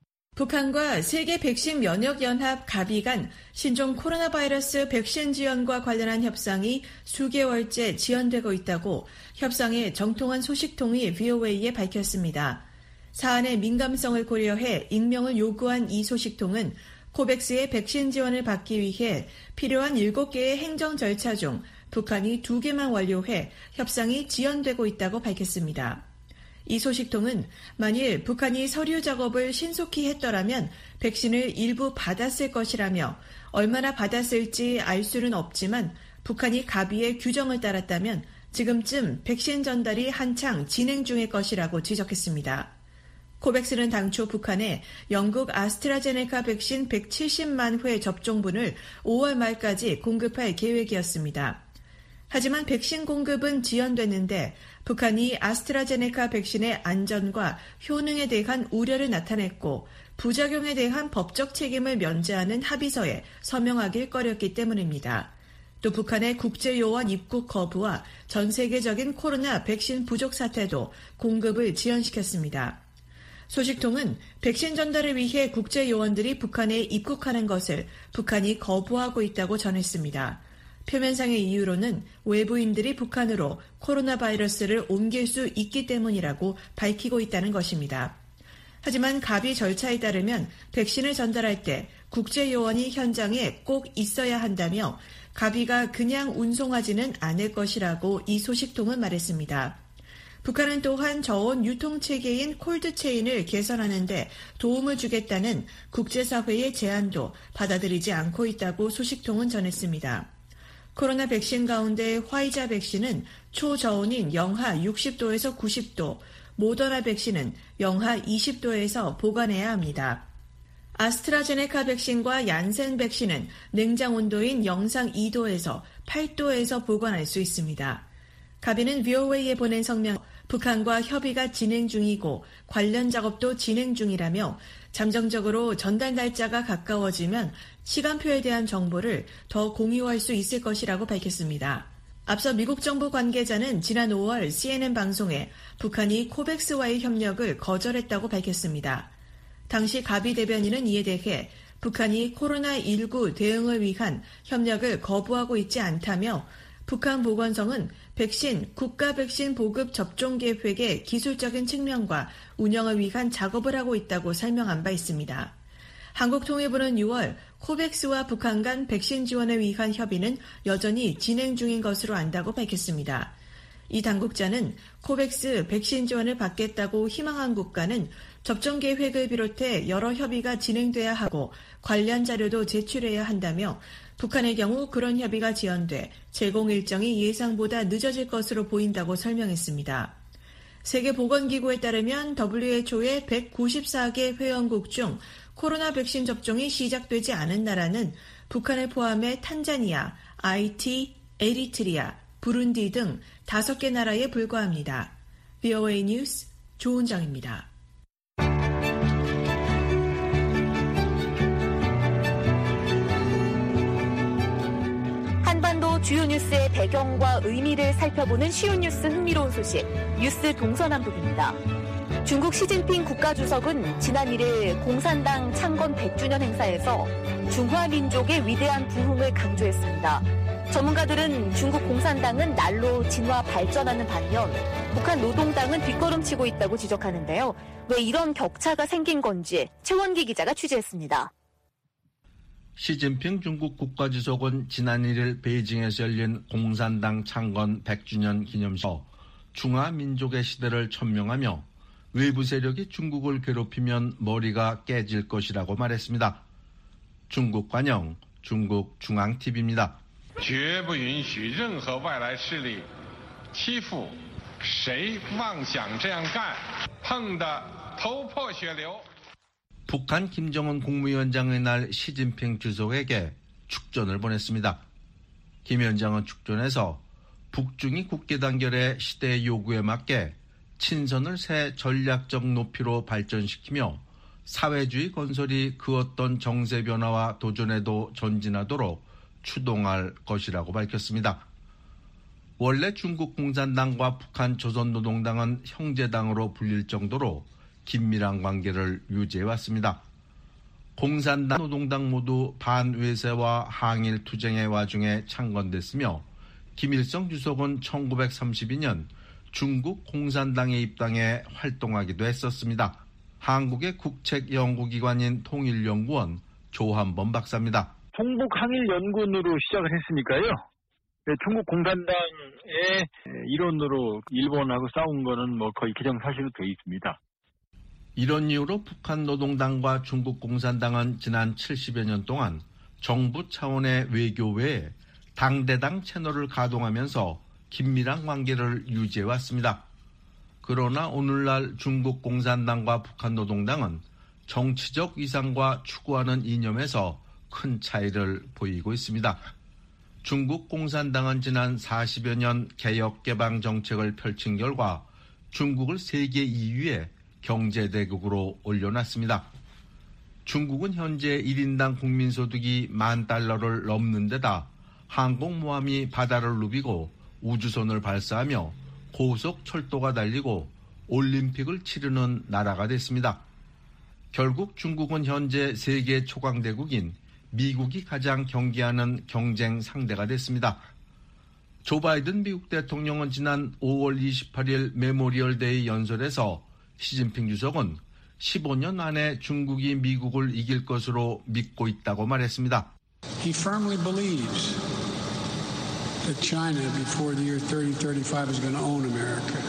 북한과 세계 백신 면역 연합 가비 간 신종 코로나 바이러스 백신 지원과 관련한 협상이 수개월째 지연되고 있다고 협상의 정통한 소식통이 브이오에이에 밝혔습니다. 사안의 민감성을 고려해 익명을 요구한 이 소식통은 코백스의 백신 지원을 받기 위해 필요한 일곱 개의 행정 절차 중 북한이 두 개만 완료해 협상이 지연되고 있다고 밝혔습니다. 이 소식통은 만일 북한이 서류 작업을 신속히 했더라면 백신을 일부 받았을 것이라며 얼마나 받았을지 알 수는 없지만 북한이 가비의 규정을 따랐다면 지금쯤 백신 전달이 한창 진행 중일 것이라고 지적했습니다. 코백스는 당초 북한에 영국 아스트라제네카 백신 백칠십만 회 접종분을 오월 말까지 공급할 계획이었습니다. 하지만 백신 공급은 지연됐는데 북한이 아스트라제네카 백신의 안전과 효능에 대한 우려를 나타냈고 부작용에 대한 법적 책임을 면제하는 합의서에 서명하길 꺼렸기 때문입니다. 또 북한의 국제요원 입국 거부와 전 세계적인 코로나 백신 부족 사태도 공급을 지연시켰습니다. 소식통은 백신 전달을 위해 국제요원들이 북한에 입국하는 것을 북한이 거부하고 있다고 전했습니다. 표면상의 이유로는 외부인들이 북한으로 코로나 바이러스를 옮길 수 있기 때문이라고 밝히고 있다는 것입니다. 하지만 가비 절차에 따르면 백신을 전달할 때 국제요원이 현장에 꼭 있어야 한다며 가비가 그냥 운송하지는 않을 것이라고 이 소식통은 말했습니다. 북한은 또한 저온 유통체계인 콜드체인을 개선하는 데 도움을 주겠다는 국제사회의 제안도 받아들이지 않고 있다고 소식통은 전했습니다. 코로나 백신 가운데 화이자 백신은 초저온인 영하 육십 도에서 구십 도, 모더나 백신은 영하 이십 도에서 보관해야 합니다. 아스트라제네카 백신과 얀센 백신은 냉장 온도인 영상 이 도에서 팔 도에서 보관할 수 있습니다. 가비는 브이오에이에 보낸 성명, 북한과 협의가 진행 중이고 관련 작업도 진행 중이라며 잠정적으로 전달 날짜가 가까워지면 시간표에 대한 정보를 더 공유할 수 있을 것이라고 밝혔습니다. 앞서 미국 정부 관계자는 지난 오월 씨엔엔 방송에 북한이 코백스와의 협력을 거절했다고 밝혔습니다. 당시 가비 대변인은 이에 대해 북한이 코로나십구 대응을 위한 협력을 거부하고 있지 않다며 북한 보건성은 백신, 국가 백신 보급 접종 계획의 기술적인 측면과 운영을 위한 작업을 하고 있다고 설명한 바 있습니다. 한국통일부는 유월 코백스와 북한 간 백신 지원을 위한 협의는 여전히 진행 중인 것으로 안다고 밝혔습니다. 이 당국자는 코백스 백신 지원을 받겠다고 희망한 국가는 접종 계획을 비롯해 여러 협의가 진행돼야 하고 관련 자료도 제출해야 한다며 북한의 경우 그런 협의가 지연돼 제공 일정이 예상보다 늦어질 것으로 보인다고 설명했습니다. 세계보건기구에 따르면 더블유에이치오의 백구십사 개 회원국 중 코로나 백신 접종이 시작되지 않은 나라는 북한을 포함해 탄자니아, 아이티, 에리트리아, 부룬디 등 다섯 개 나라에 불과합니다. 브이오에이 뉴스 조은정입니다. 한반도 주요 뉴스의 배경과 의미를 살펴보는 쉬운 뉴스 흥미로운 소식, 뉴스 동서남북입니다. 중국 시진핑 국가주석은 지난 일 일 공산당 창건 백 주년 행사에서 중화민족의 위대한 부흥을 강조했습니다. 전문가들은 중국 공산당은 날로 진화 발전하는 반면 북한 노동당은 뒷걸음치고 있다고 지적하는데요. 왜 이런 격차가 생긴 건지 최원기 기자가 취재했습니다. 시진핑 중국 국가주석은 지난 일 일 베이징에서 열린 공산당 창건 백 주년 기념식에서 중화민족의 시대를 천명하며 외부 세력이 중국을 괴롭히면 머리가 깨질 것이라고 말했습니다. 중국 관영, 중국 중앙티비입니다. 绝不允许任何外来势力欺负谁妄想这样干碰得头破血流 북한 김정은 국무위원장의 날 시진핑 주석에게 축전을 보냈습니다. 김 위원장은 축전에서 북중이 국계 단결의 시대의 요구에 맞게 친선을 새 전략적 높이로 발전시키며 사회주의 건설이 그 어떤 정세 변화와 도전에도 전진하도록 추동할 것이라고 밝혔습니다. 원래 중국 공산당과 북한 조선노동당은 형제당으로 불릴 정도로 긴밀한 관계를 유지해왔습니다. 공산당, 노동당 모두 반외세와 항일 투쟁의 와중에 창건됐으며 김일성 주석은 천구백삼십이 년 중국 공산당에 입당해 활동하기도 했었습니다. 한국의 국책연구기관인 통일연구원 조한범 박사입니다. 동북항일연구원으로 시작을 했으니까요. 중국 공산당의 일원으로 일본하고 싸운 거는 뭐 거의 기정사실로 되어 있습니다. 이런 이유로 북한 노동당과 중국 공산당은 지난 칠십여 년 동안 정부 차원의 외교 외에 당대당 채널을 가동하면서 긴밀한 관계를 유지해왔습니다. 그러나 오늘날 중국 공산당과 북한 노동당은 정치적 위상과 추구하는 이념에서 큰 차이를 보이고 있습니다. 중국 공산당은 지난 사십여 년 개혁 개방 정책을 펼친 결과 중국을 세계 이 위의 경제대국으로 올려놨습니다. 중국은 현재 일 인당 국민소득이 만 달러를 넘는 데다 항공모함이 바다를 누비고 우주선을 발사하며 고속 철도가 달리고 올림픽을 치르는 나라가 됐습니다. 결국 중국은 현재 세계 초강대국인 미국이 가장 경계하는 경쟁 상대가 됐습니다. 조 바이든 미국 대통령은 지난 오월 이십팔일 메모리얼 데이 연설에서 시진핑 주석은 십오 년 안에 중국이 미국을 이길 것으로 믿고 있다고 말했습니다. He firmly believes that China before the year thirty thirty-five is going to own America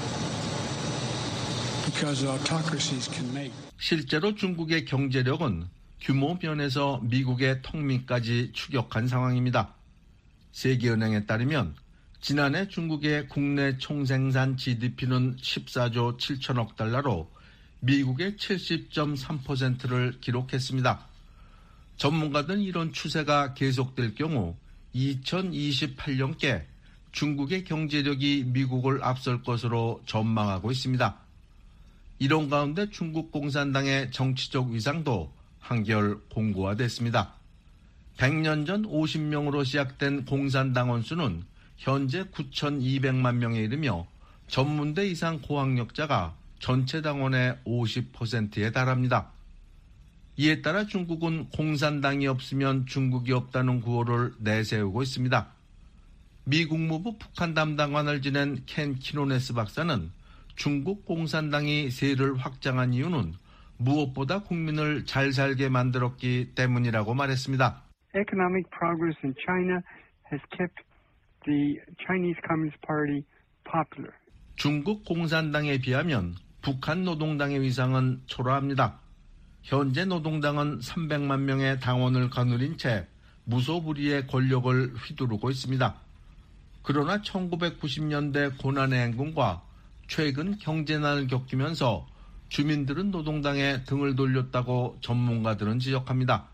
because autocracies can make. 실제로 중국의 경제력은 규모 면에서 미국의 통미까지 추격한 상황입니다. 세계은행에 따르면 지난해 중국의 국내 총생산 지디피는 십사조 칠천억 달러로 미국의 칠십 점 삼 퍼센트를 기록했습니다. 전문가들은 이런 추세가 계속될 경우 이천이십팔 년께 중국의 경제력이 미국을 앞설 것으로 전망하고 있습니다. 이런 가운데 중국 공산당의 정치적 위상도 한결 공고화됐습니다. 백 년 전 오십 명으로 시작된 공산당원 수는 현재 구천이백만 명에 이르며 전문대 이상 고학력자가 전체 당원의 오십 퍼센트에 달합니다. 이에 따라 중국은 공산당이 없으면 중국이 없다는 구호를 내세우고 있습니다. 미 국무부 북한 담당관을 지낸 켄 키노네스 박사는 중국 공산당이 세를 확장한 이유는 무엇보다 국민을 잘 살게 만들었기 때문이라고 말했습니다. Economic progress in China has kept the Chinese Communist Party popular. 중국 공산당에 비하면 북한 노동당의 위상은 초라합니다. 현재 노동당은 삼백만 명의 당원을 거느린 채 무소불위의 권력을 휘두르고 있습니다. 그러나 천구백구십 년대 고난의 행군과 최근 경제난을 겪으면서 주민들은 노동당에 등을 돌렸다고 전문가들은 지적합니다.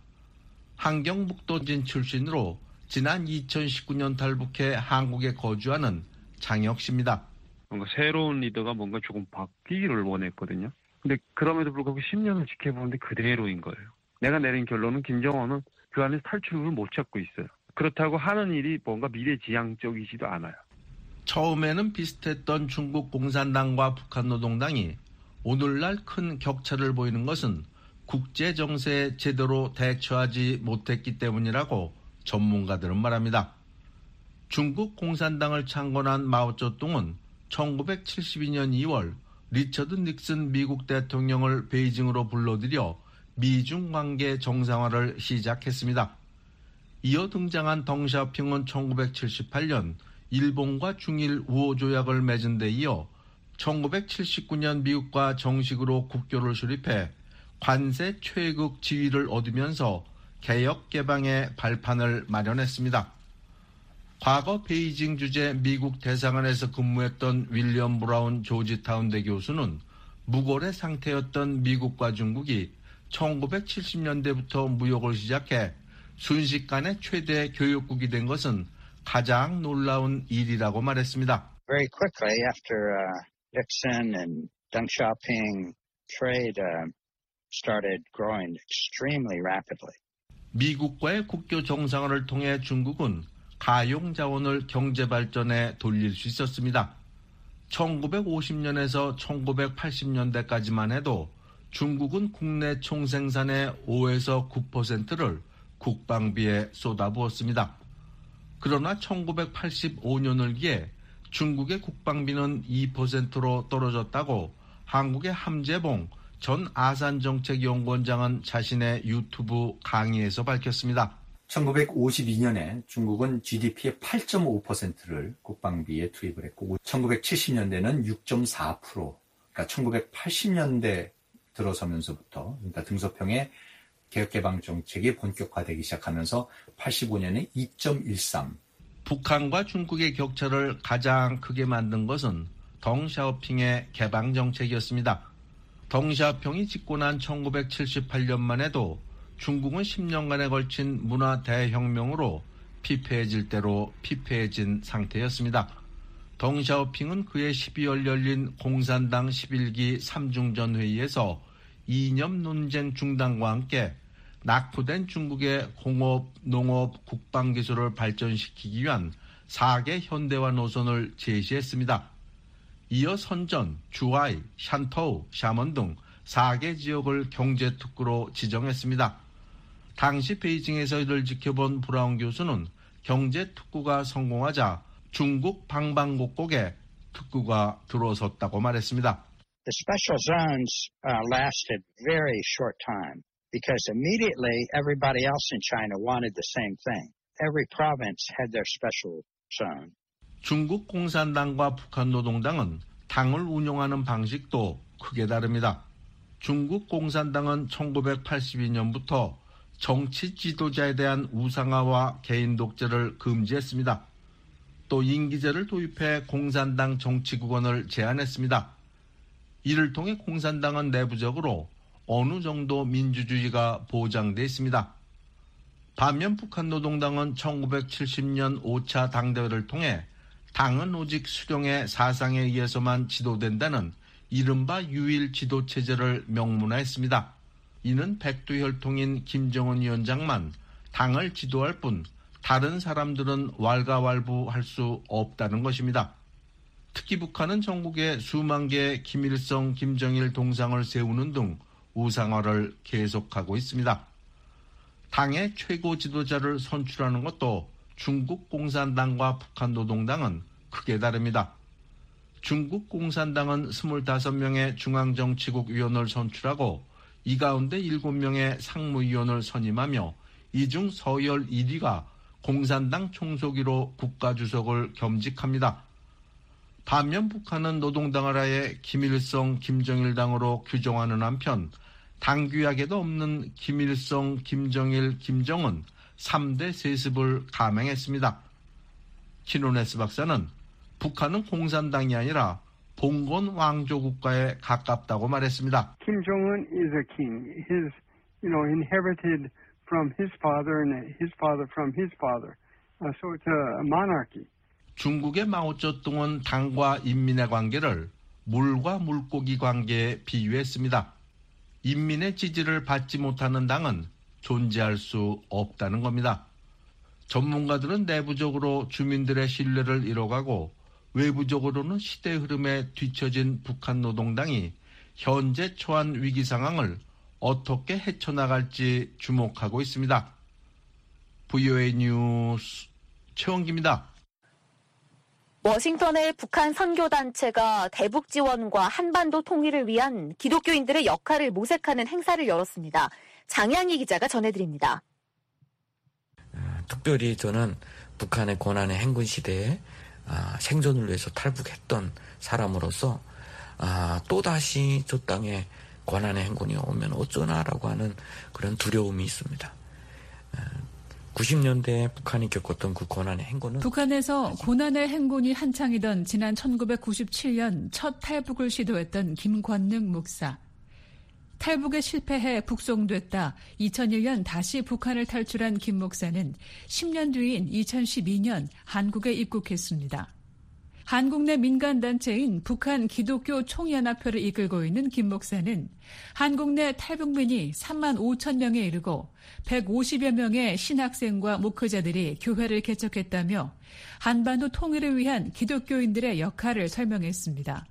한경북도진 출신으로 지난 이천십구 년 탈북해 한국에 거주하는 장혁 씨입니다. 뭔가 새로운 리더가 뭔가 조금 바뀌기를 원했거든요. 근데 그럼에도 불구하고 십 년을 지켜보는데 그대로인 거예요. 내가 내린 결론은 김정은은 그 안에서 탈출구를 못 찾고 있어요. 그렇다고 하는 일이 뭔가 미래지향적이지도 않아요. 처음에는 비슷했던 중국 공산당과 북한 노동당이 오늘날 큰 격차를 보이는 것은 국제 정세에 제대로 대처하지 못했기 때문이라고 전문가들은 말합니다. 중국 공산당을 창건한 마오쩌둥은 천구백칠십이 년 이월 리처드 닉슨 미국 대통령을 베이징으로 불러들여 미중 관계 정상화를 시작했습니다. 이어 등장한 덩샤오핑은 천구백칠십팔 년 일본과 중일 우호 조약을 맺은 데 이어 천구백칠십구 년 미국과 정식으로 국교를 수립해 관세 최극 지위를 얻으면서 개혁 개방의 발판을 마련했습니다. 과거 베이징 주재 미국 대사관에서 근무했던 윌리엄 브라운 조지타운대 교수는 무고래 상태였던 미국과 중국이 천구백칠십 년대부터 무역을 시작해 순식간에 최대 교역국이 된 것은 가장 놀라운 일이라고 말했습니다. Very quickly after uh, Nixon and Deng Xiaoping trade uh, started growing extremely rapidly. 미국과의 국교 정상화를 통해 중국은 가용 자원을 경제 발전에 돌릴 수 있었습니다. 천구백오십 년에서 천구백팔십 년대까지만 해도 중국은 국내 총생산의 오에서 구 퍼센트를 국방비에 쏟아부었습니다. 그러나 천구백팔십오 년을 기해 중국의 국방비는 이 퍼센트로 떨어졌다고 한국의 함재봉 전 아산정책연구원장은 자신의 유튜브 강의에서 밝혔습니다. 천구백오십이 년에 중국은 지디피의 팔 점 오 퍼센트를 국방비에 투입을 했고 천구백칠십 년대는 육 점 사 퍼센트, 그러니까 천구백팔십 년대 들어서면서부터 그러니까 등소평의 개혁개방 정책이 본격화되기 시작하면서 팔십오 년에 이 점 일삼. 북한과 중국의 격차를 가장 크게 만든 것은 덩샤오핑의 개방 정책이었습니다. 덩샤오핑이 집권한 천구백칠십팔 년만 해도 중국은 십 년간에 걸친 문화 대혁명으로 피폐해질 대로 피폐해진 상태였습니다. 덩샤오핑은 그해 십이월 열린 공산당 십일 기 삼중전 회의에서 이념 논쟁 중단과 함께 낙후된 중국의 공업, 농업, 국방기술을 발전시키기 위한 사 개 현대화 노선을 제시했습니다. 이어 선전, 주하이, 샨터우, 샤먼 등 사 개 지역을 경제특구로 지정했습니다. 당시 베이징에서 이를 지켜본 브라운 교수는 경제특구가 성공하자 중국 방방곡곡에 특구가 들어섰다고 말했습니다. The special zones uh, lasted very short time because immediately everybody else in China wanted the same thing. Every province had their special zone. 중국 공산당과 북한 노동당은 당을 운영하는 방식도 크게 다릅니다. 중국 공산당은 천구백팔십이 년부터 정치 지도자에 대한 우상화와 개인 독재를 금지했습니다. 또 임기제를 도입해 공산당 정치구건을 제한했습니다. 이를 통해 공산당은 내부적으로 어느 정도 민주주의가 보장돼 있습니다. 반면 북한 노동당은 천구백칠십 년 오 차 당대회를 통해 당은 오직 수령의 사상에 의해서만 지도된다는 이른바 유일 지도체제를 명문화했습니다. 이는 백두혈통인 김정은 위원장만 당을 지도할 뿐 다른 사람들은 왈가왈부할 수 없다는 것입니다. 특히 북한은 전국에 수만 개의 김일성, 김정일 동상을 세우는 등 우상화를 계속하고 있습니다. 당의 최고 지도자를 선출하는 것도 중국 공산당과 북한 노동당은 크게 다릅니다. 중국 공산당은 스물다섯 명의 중앙정치국 위원을 선출하고 이 가운데 일곱 명의 상무위원을 선임하며 이 중 서열 일 위가 공산당 총書記로 국가주석을 겸직합니다. 반면 북한은 노동당을 아예 김일성, 김정일 당으로 규정하는 한편 당규약에도 없는 김일성, 김정일, 김정은 삼 대 세습을 감행했습니다. 키노네스 박사는 북한은 공산당이 아니라 봉건 왕조 국가에 가깝다고 말했습니다. Kim Jong-un is a king. His, you know, inherited from his father and his father from his father. Uh, so it's a monarchy. 중국의 마오쩌둥은 당과 인민의 관계를 물과 물고기 관계에 비유했습니다. 인민의 지지를 받지 못하는 당은 존재할 수 없다는 겁니다. 전문가들은 내부적으로 주민들의 신뢰를 잃어가고 외부적으로는 시대 흐름에 뒤처진 북한 노동당이 현재 처한 위기 상황을 어떻게 헤쳐나갈지 주목하고 있습니다. 브이오에이 뉴스 최원기입니다. 워싱턴의 북한 선교단체가 대북 지원과 한반도 통일을 위한 기독교인들의 역할을 모색하는 행사를 열었습니다. 장양희 기자가 전해드립니다. 특별히 저는 북한의 고난의 행군 시대에 생존을 위해서 탈북했던 사람으로서 또다시 저 땅에 고난의 행군이 오면 어쩌나라고 하는 그런 두려움이 있습니다. 구십 년대에 북한이 겪었던 그 고난의 행군은 북한에서 고난의 행군이 한창이던 지난 천구백구십칠 년 첫 탈북을 시도했던 김권능 목사. 탈북에 실패해 북송됐다 이천일 년 다시 북한을 탈출한 김 목사는 십 년 뒤인 이천십이 년 한국에 입국했습니다. 한국 내 민간단체인 북한 기독교 총연합회를 이끌고 있는 김 목사는 한국 내 탈북민이 삼만 오천 명에 이르고 백오십여 명의 신학생과 목회자들이 교회를 개척했다며 한반도 통일을 위한 기독교인들의 역할을 설명했습니다.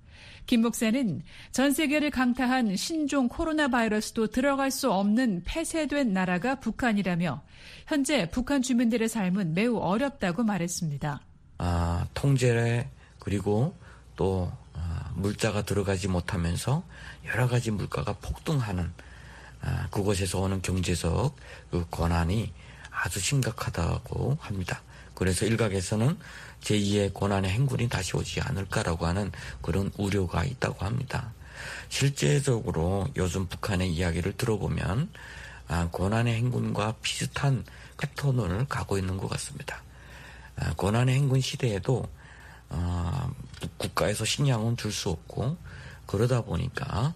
김 목사는 전 세계를 강타한 신종 코로나 바이러스도 들어갈 수 없는 폐쇄된 나라가 북한이라며 현재 북한 주민들의 삶은 매우 어렵다고 말했습니다. 아, 통제 그리고 또 아, 물자가 들어가지 못하면서 여러 가지 물가가 폭등하는 아, 그곳에서 오는 경제적 그 고난이 아주 심각하다고 합니다. 그래서 일각에서는 제이의 고난의 행군이 다시 오지 않을까라고 하는 그런 우려가 있다고 합니다. 실제적으로 요즘 북한의 이야기를 들어보면 아, 고난의 행군과 비슷한 패턴을 가고 있는 것 같습니다. 아, 고난의 행군 시대에도 어, 국가에서 식량은 줄 수 없고 그러다 보니까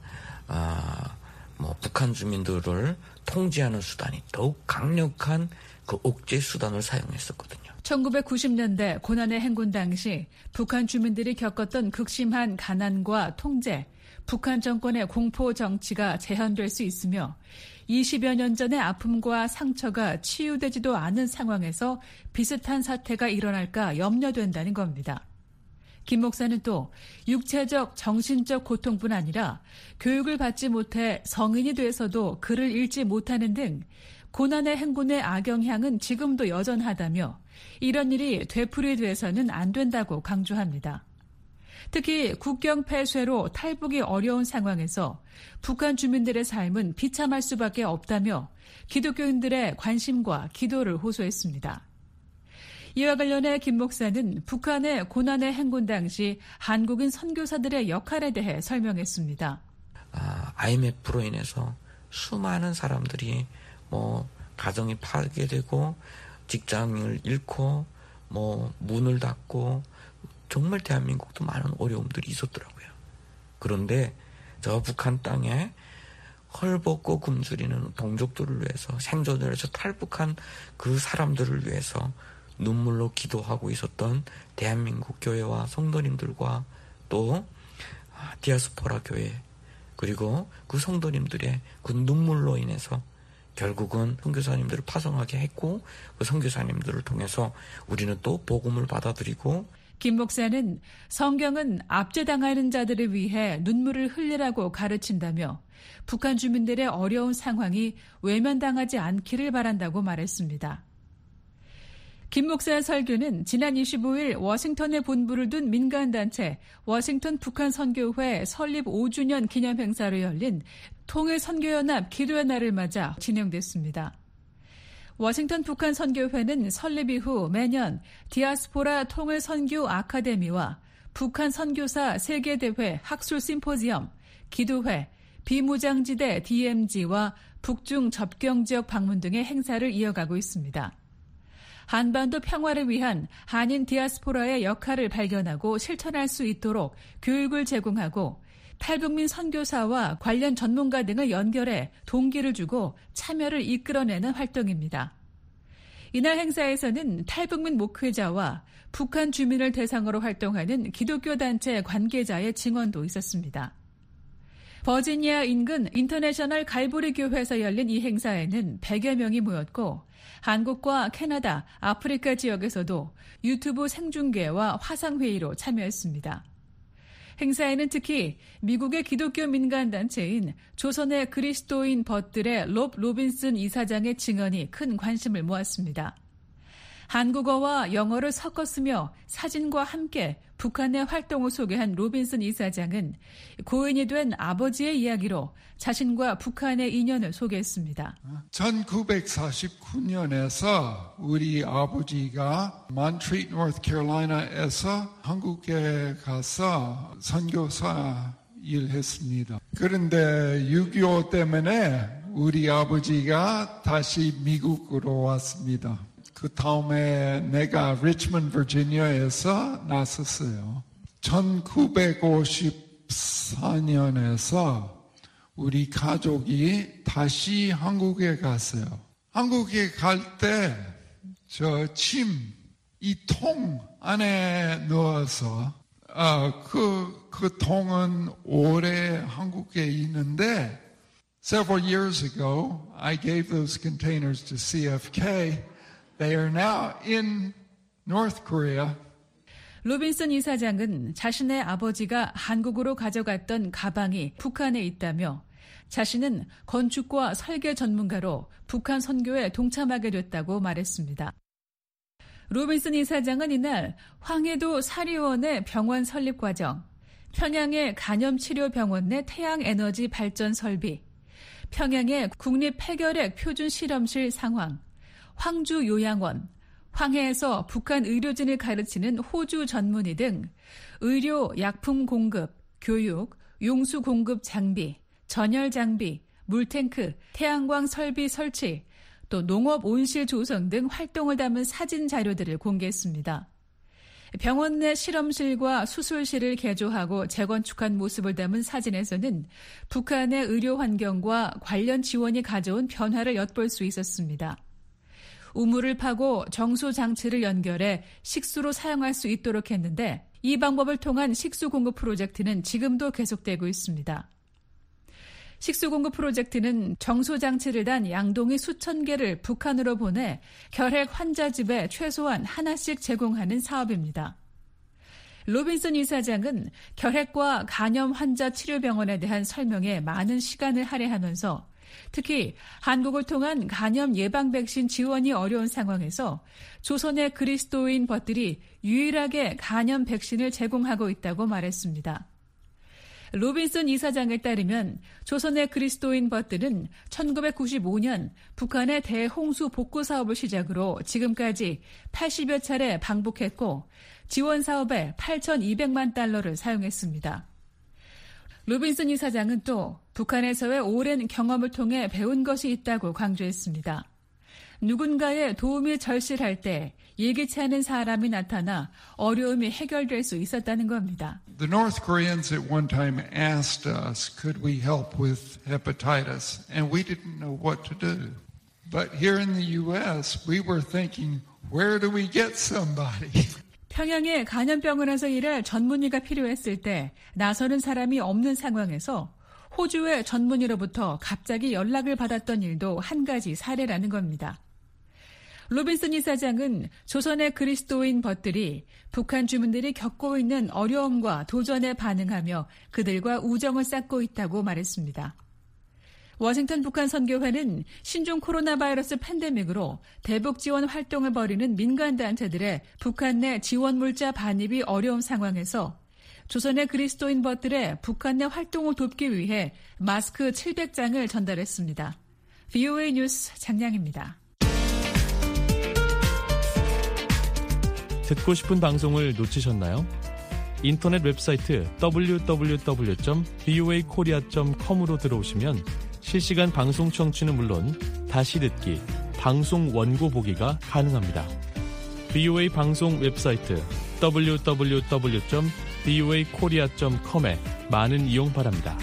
아, 뭐 북한 주민들을 통제하는 수단이 더욱 강력한 그 억제 수단을 사용했었거든요. 천구백구십 년대 고난의 행군 당시 북한 주민들이 겪었던 극심한 가난과 통제, 북한 정권의 공포 정치가 재현될 수 있으며 이십여 년 전의 아픔과 상처가 치유되지도 않은 상황에서 비슷한 사태가 일어날까 염려된다는 겁니다. 김 목사는 또 육체적, 정신적 고통뿐 아니라 교육을 받지 못해 성인이 돼서도 글을 읽지 못하는 등 고난의 행군의 악영향은 지금도 여전하다며 이런 일이 되풀이돼서는 안 된다고 강조합니다. 특히 국경 폐쇄로 탈북이 어려운 상황에서 북한 주민들의 삶은 비참할 수밖에 없다며 기독교인들의 관심과 기도를 호소했습니다. 이와 관련해 김 목사는 북한의 고난의 행군 당시 한국인 선교사들의 역할에 대해 설명했습니다. 아, 아이엠에프로 인해서 수많은 사람들이 뭐 가정이 파괴되고 직장을 잃고 뭐 문을 닫고 정말 대한민국도 많은 어려움들이 있었더라고요. 그런데 저 북한 땅에 헐벗고 굶주리는 동족들을 위해서 생존을 해서 탈북한 그 사람들을 위해서 눈물로 기도하고 있었던 대한민국 교회와 성도님들과 또 디아스포라 교회 그리고 그 성도님들의 그 눈물로 인해서 결국은 선교사님들을 파송하게 했고 그 선교사님들을 통해서 우리는 또 복음을 받아들이고 김 목사는 성경은 압제당하는 자들을 위해 눈물을 흘리라고 가르친다며 북한 주민들의 어려운 상황이 외면당하지 않기를 바란다고 말했습니다. 김 목사의 설교는 지난 이십오일 워싱턴에 본부를 둔 민간단체 워싱턴 북한 선교회 설립 오 주년 기념 행사로 열린 통일선교연합 기도의 날을 맞아 진행됐습니다. 워싱턴 북한 선교회는 설립 이후 매년 디아스포라 통일선교 아카데미와 북한 선교사 세계대회 학술 심포지엄, 기도회, 비무장지대 디엠지와 북중 접경지역 방문 등의 행사를 이어가고 있습니다. 한반도 평화를 위한 한인 디아스포라의 역할을 발견하고 실천할 수 있도록 교육을 제공하고 탈북민 선교사와 관련 전문가 등을 연결해 동기를 주고 참여를 이끌어내는 활동입니다. 이날 행사에서는 탈북민 목회자와 북한 주민을 대상으로 활동하는 기독교 단체 관계자의 증언도 있었습니다. 버지니아 인근 인터내셔널 갈보리 교회에서 열린 이 행사에는 백여 명이 모였고 한국과 캐나다, 아프리카 지역에서도 유튜브 생중계와 화상회의로 참여했습니다. 행사에는 특히 미국의 기독교 민간단체인 조선의 그리스도인 벗들의 롭 로빈슨 이사장의 증언이 큰 관심을 모았습니다. 한국어와 영어를 섞어 쓰며 사진과 함께 북한의 활동을 소개한 로빈슨 이사장은 고인이 된 아버지의 이야기로 자신과 북한의 인연을 소개했습니다. 천구백사십구 년에서 우리 아버지가 몬트리올, 노스캐롤라이나에서 한국에 가서 선교사 일했습니다. 그런데 육이오 때문에 우리 아버지가 다시 미국으로 왔습니다. 그 다음에 내가 리치먼드, 버지니아에서 나섰어요. 천구백오십사 년에서 우리 가족이 다시 한국에 갔어요. 한국에 갈 때 저 침, 이 통 안에 넣어서 어, 그, 그 통은 오래 한국에 있는데 several years ago I gave those containers to C F K. They are now in North Korea. 로빈슨 이사장은 자신의 아버지가 한국으로 가져갔던 가방이 북한에 있다며 자신은 건축과 설계 전문가로 북한 선교에 동참하게 됐다고 말했습니다. 로빈슨 이사장은 이날 황해도 사리원의 병원 설립 과정, 평양의 간염치료병원 내 태양에너지 발전 설비, 평양의 국립폐결핵 표준 실험실 상황, 황주 요양원, 황해에서 북한 의료진을 가르치는 호주 전문의 등 의료 약품 공급, 교육, 용수 공급 장비, 전열 장비, 물탱크, 태양광 설비 설치, 또 농업 온실 조성 등 활동을 담은 사진 자료들을 공개했습니다. 병원 내 실험실과 수술실을 개조하고 재건축한 모습을 담은 사진에서는 북한의 의료 환경과 관련 지원이 가져온 변화를 엿볼 수 있었습니다. 우물을 파고 정수 장치를 연결해 식수로 사용할 수 있도록 했는데 이 방법을 통한 식수 공급 프로젝트는 지금도 계속되고 있습니다. 식수 공급 프로젝트는 정수 장치를 단 양동이 수천 개를 북한으로 보내 결핵 환자 집에 최소한 하나씩 제공하는 사업입니다. 로빈슨 이사장은 결핵과 간염 환자 치료병원에 대한 설명에 많은 시간을 할애하면서 특히 한국을 통한 간염 예방 백신 지원이 어려운 상황에서 조선의 그리스도인 벗들이 유일하게 간염 백신을 제공하고 있다고 말했습니다. 로빈슨 이사장에 따르면 조선의 그리스도인 벗들은 천구백구십오 년 북한의 대홍수 복구 사업을 시작으로 지금까지 팔십여 차례 방북했고 지원 사업에 팔천이백만 달러를 사용했습니다. 로빈슨 이사장은 또 북한에서의 오랜 경험을 통해 배운 것이 있다고 강조했습니다. 누군가의 도움이 절실할 때 예기치 않은 사람이 나타나 어려움이 해결될 수 있었다는 겁니다. The North Koreans at one time asked us, could we help with hepatitis? And we didn't know what to do. But here in the U S, we were thinking, where do we get somebody? 평양에 간염병원에서 일할 전문의가 필요했을 때 나서는 사람이 없는 상황에서 호주의 전문의로부터 갑자기 연락을 받았던 일도 한 가지 사례라는 겁니다. 로빈슨 이사장은 조선의 그리스도인 벗들이 북한 주민들이 겪고 있는 어려움과 도전에 반응하며 그들과 우정을 쌓고 있다고 말했습니다. 워싱턴 북한 선교회는 신종 코로나 바이러스 팬데믹으로 대북 지원 활동을 벌이는 민간단체들의 북한 내 지원 물자 반입이 어려운 상황에서 조선의 그리스도인 벗들의 북한 내 활동을 돕기 위해 마스크 칠백 장을 전달했습니다. 브이오에이 뉴스 장량입니다. 듣고 싶은 방송을 놓치셨나요? 인터넷 웹사이트 더블유 더블유 더블유 점 브이오에이 코리아 점 컴으로 들어오시면 실시간 방송 청취는 물론 다시 듣기, 방송 원고 보기가 가능합니다. 브이오에이 방송 웹사이트 더블유 더블유 더블유 점 브이오에이 코리아 점 컴에 많은 이용 바랍니다.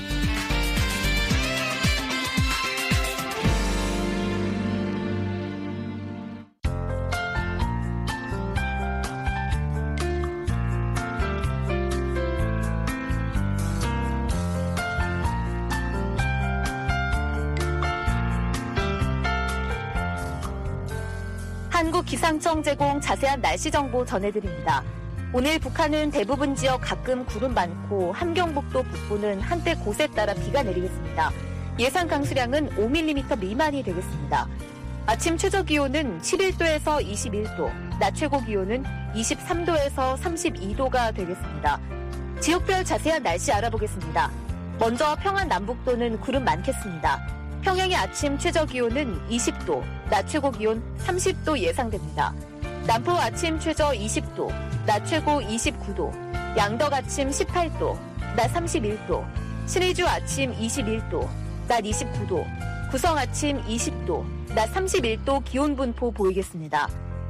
한국기상청 제공 자세한 날씨 정보 전해드립니다. 오늘 북한은 대부분 지역 가끔 구름 많고 함경북도 북부는 한때 곳에 따라 비가 내리겠습니다. 예상 강수량은 오 밀리미터 미만이 되겠습니다. 아침 최저 기온은 십일 도에서 이십일 도, 낮 최고 기온은 이십삼 도에서 삼십이 도가 되겠습니다. 지역별 자세한 날씨 알아보겠습니다. 먼저 평안 남북도는 구름 많겠습니다. 평양의 아침 최저 기온은 이십 도, 낮 최고 기온 삼십 도 예상됩니다. 남포 아침 최저 이십 도, 낮 최고 이십구 도, 양덕 아침 십팔 도, 낮 삼십일 도, 신의주 아침 이십일 도, 낮 이십구 도, 구성 아침 이십 도, 낮 삼십일 도 기온 분포 보이겠습니다.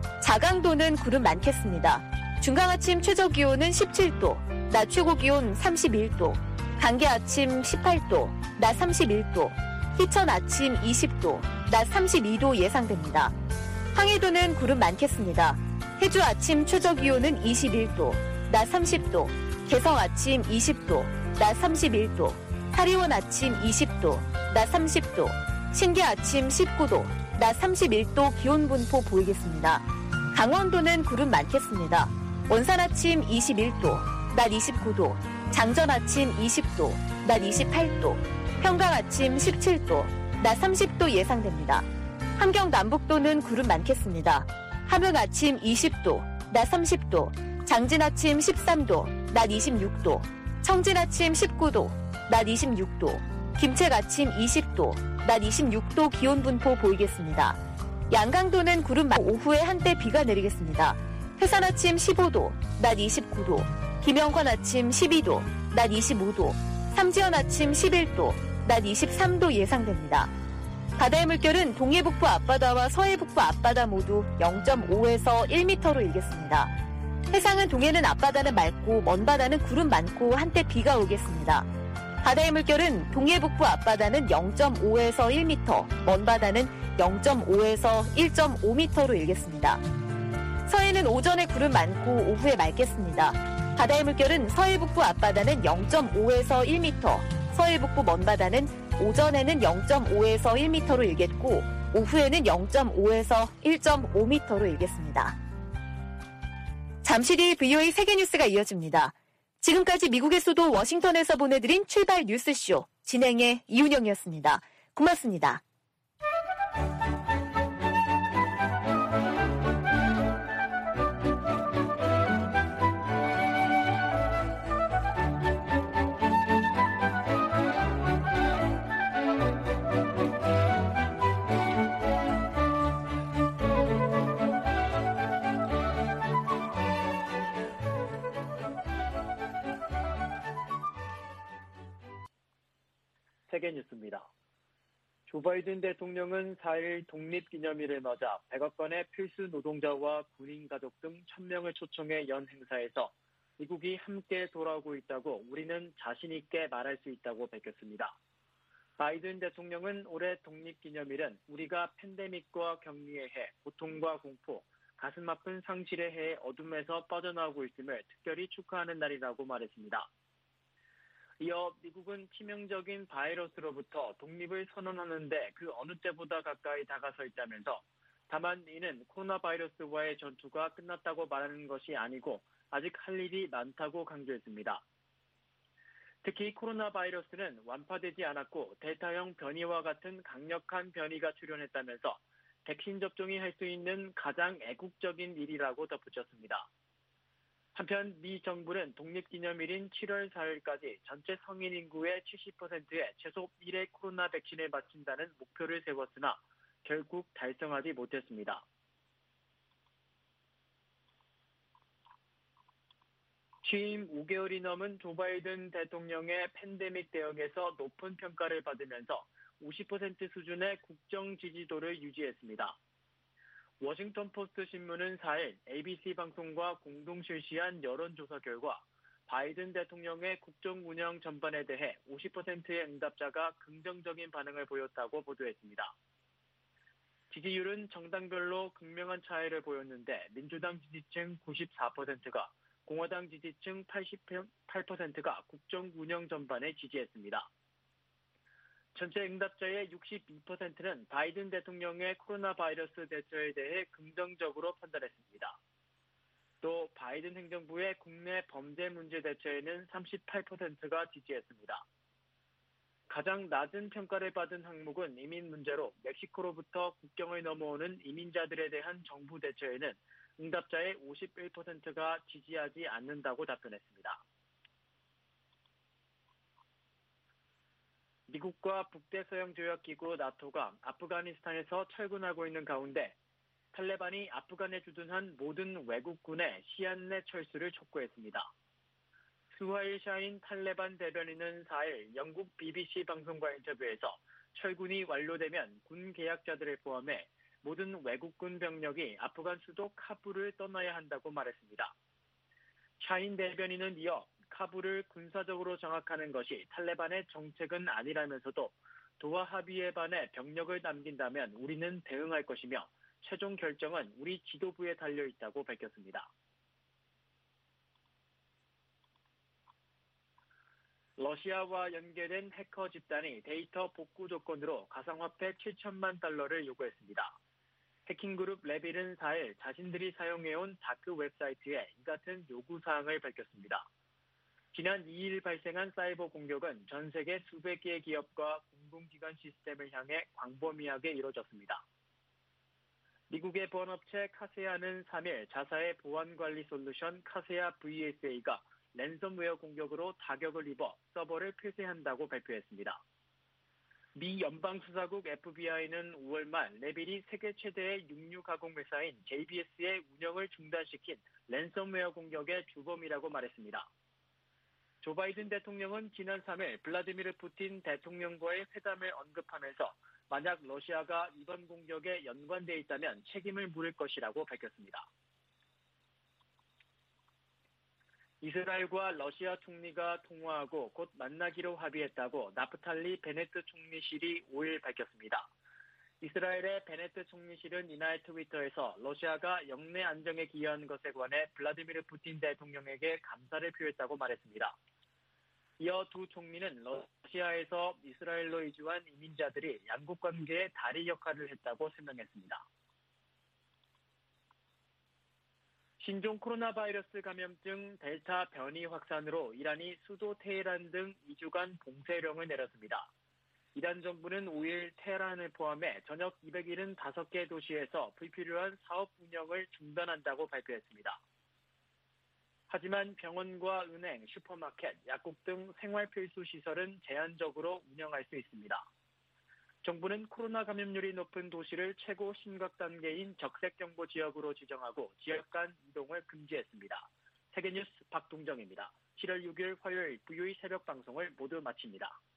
자강도는 구름 많겠습니다. 중강 아침 최저 기온은 십칠 도, 낮 최고 기온 삼십일 도, 강계 아침 십팔 도, 낮 삼십일 도, 희천 아침 이십 도, 낮 삼십이 도 예상됩니다. 항해도는 구름 많겠습니다. 해주 아침 최저 기온은 이십일 도, 낮 삼십 도, 개성 아침 이십 도, 낮 삼십일 도, 사리원 아침 이십 도, 낮 삼십 도, 신계 아침 십구 도, 낮 삼십일 도 기온 분포 보이겠습니다. 강원도는 구름 많겠습니다. 원산 아침 이십일 도, 낮 이십구 도, 장전 아침 이십 도, 낮 이십팔 도, 평강 아침 십칠 도, 낮 삼십 도 예상됩니다. 함경 남북도는 구름 많겠습니다. 함흥 아침 이십 도, 낮 삼십 도, 장진 아침 십삼 도, 낮 이십육 도, 청진 아침 십구 도, 낮 이십육 도, 김책 아침 이십 도, 낮 이십육 도 기온 분포 보이겠습니다. 양강도는 구름 많고 오후에 한때 비가 내리겠습니다. 회산 아침 십오 도, 낮 이십구 도, 김영관 아침 십이 도, 낮 이십오 도, 삼지연 아침 십일 도, 낮 이십삼 도 예상됩니다. 바다의 물결은 동해북부 앞바다와 서해북부 앞바다 모두 영 점 오에서 일 미터로 일겠습니다. 해상은 동해는 앞바다는 맑고 먼바다는 구름 많고 한때 비가 오겠습니다. 바다의 물결은 동해북부 앞바다는 영 점 오에서 일 미터, 먼바다는 영 점 오에서 일 점 오 미터로 일겠습니다. 서해는 오전에 구름 많고 오후에 맑겠습니다. 바다의 물결은 서해북부 앞바다는 영 점 오에서 일 미터, 서해북부 먼바다는 오전에는 영 점 오에서 일 미터로 일겠고 오후에는 영 점 오에서 일 점 오 미터로 일겠습니다. 잠시 뒤 브이오에이 세계뉴스가 이어집니다. 지금까지 미국의 수도 워싱턴에서 보내드린 출발 뉴스쇼 진행의 이윤영이었습니다. 고맙습니다. 세계뉴스입니다. 조 바이든 대통령은 사 일 독립기념일을 맞아 백억 건의 필수 노동자와 군인 가족 등 천 명을 초청해 연 행사에서 미국이 함께 돌아오고 있다고 우리는 자신 있게 말할 수 있다고 밝혔습니다. 바이든 대통령은 올해 독립기념일은 우리가 팬데믹과 격리의 해, 고통과 공포, 가슴 아픈 상실의 해의 어둠에서 빠져나오고 있음을 특별히 축하하는 날이라고 말했습니다. 이어 미국은 치명적인 바이러스로부터 독립을 선언하는데 그 어느 때보다 가까이 다가서 있다면서 다만 이는 코로나 바이러스와의 전투가 끝났다고 말하는 것이 아니고 아직 할 일이 많다고 강조했습니다. 특히 코로나 바이러스는 완파되지 않았고 델타형 변이와 같은 강력한 변이가 출현했다면서 백신 접종이 할 수 있는 가장 애국적인 일이라고 덧붙였습니다. 한편 미 정부는 독립기념일인 칠월 사일까지 전체 성인 인구의 칠십 퍼센트에 최소 일 회 코로나 백신을 맞춘다는 목표를 세웠으나 결국 달성하지 못했습니다. 취임 오 개월이 넘은 조 바이든 대통령의 팬데믹 대응에서 높은 평가를 받으면서 오십 퍼센트 수준의 국정 지지도를 유지했습니다. 워싱턴 포스트 신문은 사 일 에이비씨 방송과 공동 실시한 여론조사 결과 바이든 대통령의 국정 운영 전반에 대해 오십 퍼센트의 응답자가 긍정적인 반응을 보였다고 보도했습니다. 지지율은 정당별로 극명한 차이를 보였는데 민주당 지지층 구십사 퍼센트가 공화당 지지층 팔십팔 퍼센트가 국정 운영 전반에 지지했습니다. 전체 응답자의 육십이 퍼센트는 바이든 대통령의 코로나 바이러스 대처에 대해 긍정적으로 판단했습니다. 또 바이든 행정부의 국내 범죄 문제 대처에는 삼십팔 퍼센트가 지지했습니다. 가장 낮은 평가를 받은 항목은 이민 문제로 멕시코로부터 국경을 넘어오는 이민자들에 대한 정부 대처에는 응답자의 오십일 퍼센트가 지지하지 않는다고 답변했습니다. 미국과 북대서양조약기구 나토가 아프가니스탄에서 철군하고 있는 가운데 탈레반이 아프간에 주둔한 모든 외국군의 시한 내 철수를 촉구했습니다. 수하일 샤인 탈레반 대변인은 사 일 영국 비비씨 방송과 인터뷰에서 철군이 완료되면 군 계약자들을 포함해 모든 외국군 병력이 아프간 수도 카불을 떠나야 한다고 말했습니다. 샤인 대변인은 이어 카불을 군사적으로 장악하는 것이 탈레반의 정책은 아니라면서도 도하 합의에 반해 병력을 남긴다면 우리는 대응할 것이며 최종 결정은 우리 지도부에 달려있다고 밝혔습니다. 러시아와 연계된 해커 집단이 데이터 복구 조건으로 가상화폐 칠천만 달러를 요구했습니다. 해킹그룹 레빌은 사 일 자신들이 사용해온 다크 웹사이트에 이 같은 요구사항을 밝혔습니다. 지난 이 일 발생한 사이버 공격은 전 세계 수백 개의 기업과 공공기관 시스템을 향해 광범위하게 이뤄졌습니다. 미국의 보안업체 카세아는 삼 일 자사의 보안관리 솔루션 카세아 브이에스에이가 랜섬웨어 공격으로 타격을 입어 서버를 폐쇄한다고 발표했습니다. 미 연방수사국 에프비아이는 오월 말 레빌이 세계 최대의 육류 가공 회사인 제이비에스의 운영을 중단시킨 랜섬웨어 공격의 주범이라고 말했습니다. 조 바이든 대통령은 지난 삼 일 블라디미르 푸틴 대통령과의 회담을 언급하면서 만약 러시아가 이번 공격에 연관돼 있다면 책임을 물을 것이라고 밝혔습니다. 이스라엘과 러시아 총리가 통화하고 곧 만나기로 합의했다고 나프탈리 베네트 총리실이 오 일 밝혔습니다. 이스라엘의 베네트 총리실은 이날 트위터에서 러시아가 영내 안정에 기여한 것에 관해 블라디미르 푸틴 대통령에게 감사를 표했다고 말했습니다. 이어 두 총리는 러시아에서 이스라엘로 이주한 이민자들이 양국 관계의 다리 역할을 했다고 설명했습니다. 신종 코로나 바이러스 감염증 델타 변이 확산으로 이란이 수도 테헤란 등 이 주간 봉쇄령을 내렸습니다. 이란 정부는 오 일 테헤란을 포함해 전역 이백칠십오 개 도시에서 불필요한 사업 운영을 중단한다고 발표했습니다. 하지만 병원과 은행, 슈퍼마켓, 약국 등 생활 필수 시설은 제한적으로 운영할 수 있습니다. 정부는 코로나 감염률이 높은 도시를 최고 심각 단계인 적색경보 지역으로 지정하고 지역 간 이동을 금지했습니다. 세계뉴스 박동정입니다. 칠월 육일 화요일 브이오에이 새벽 방송을 모두 마칩니다.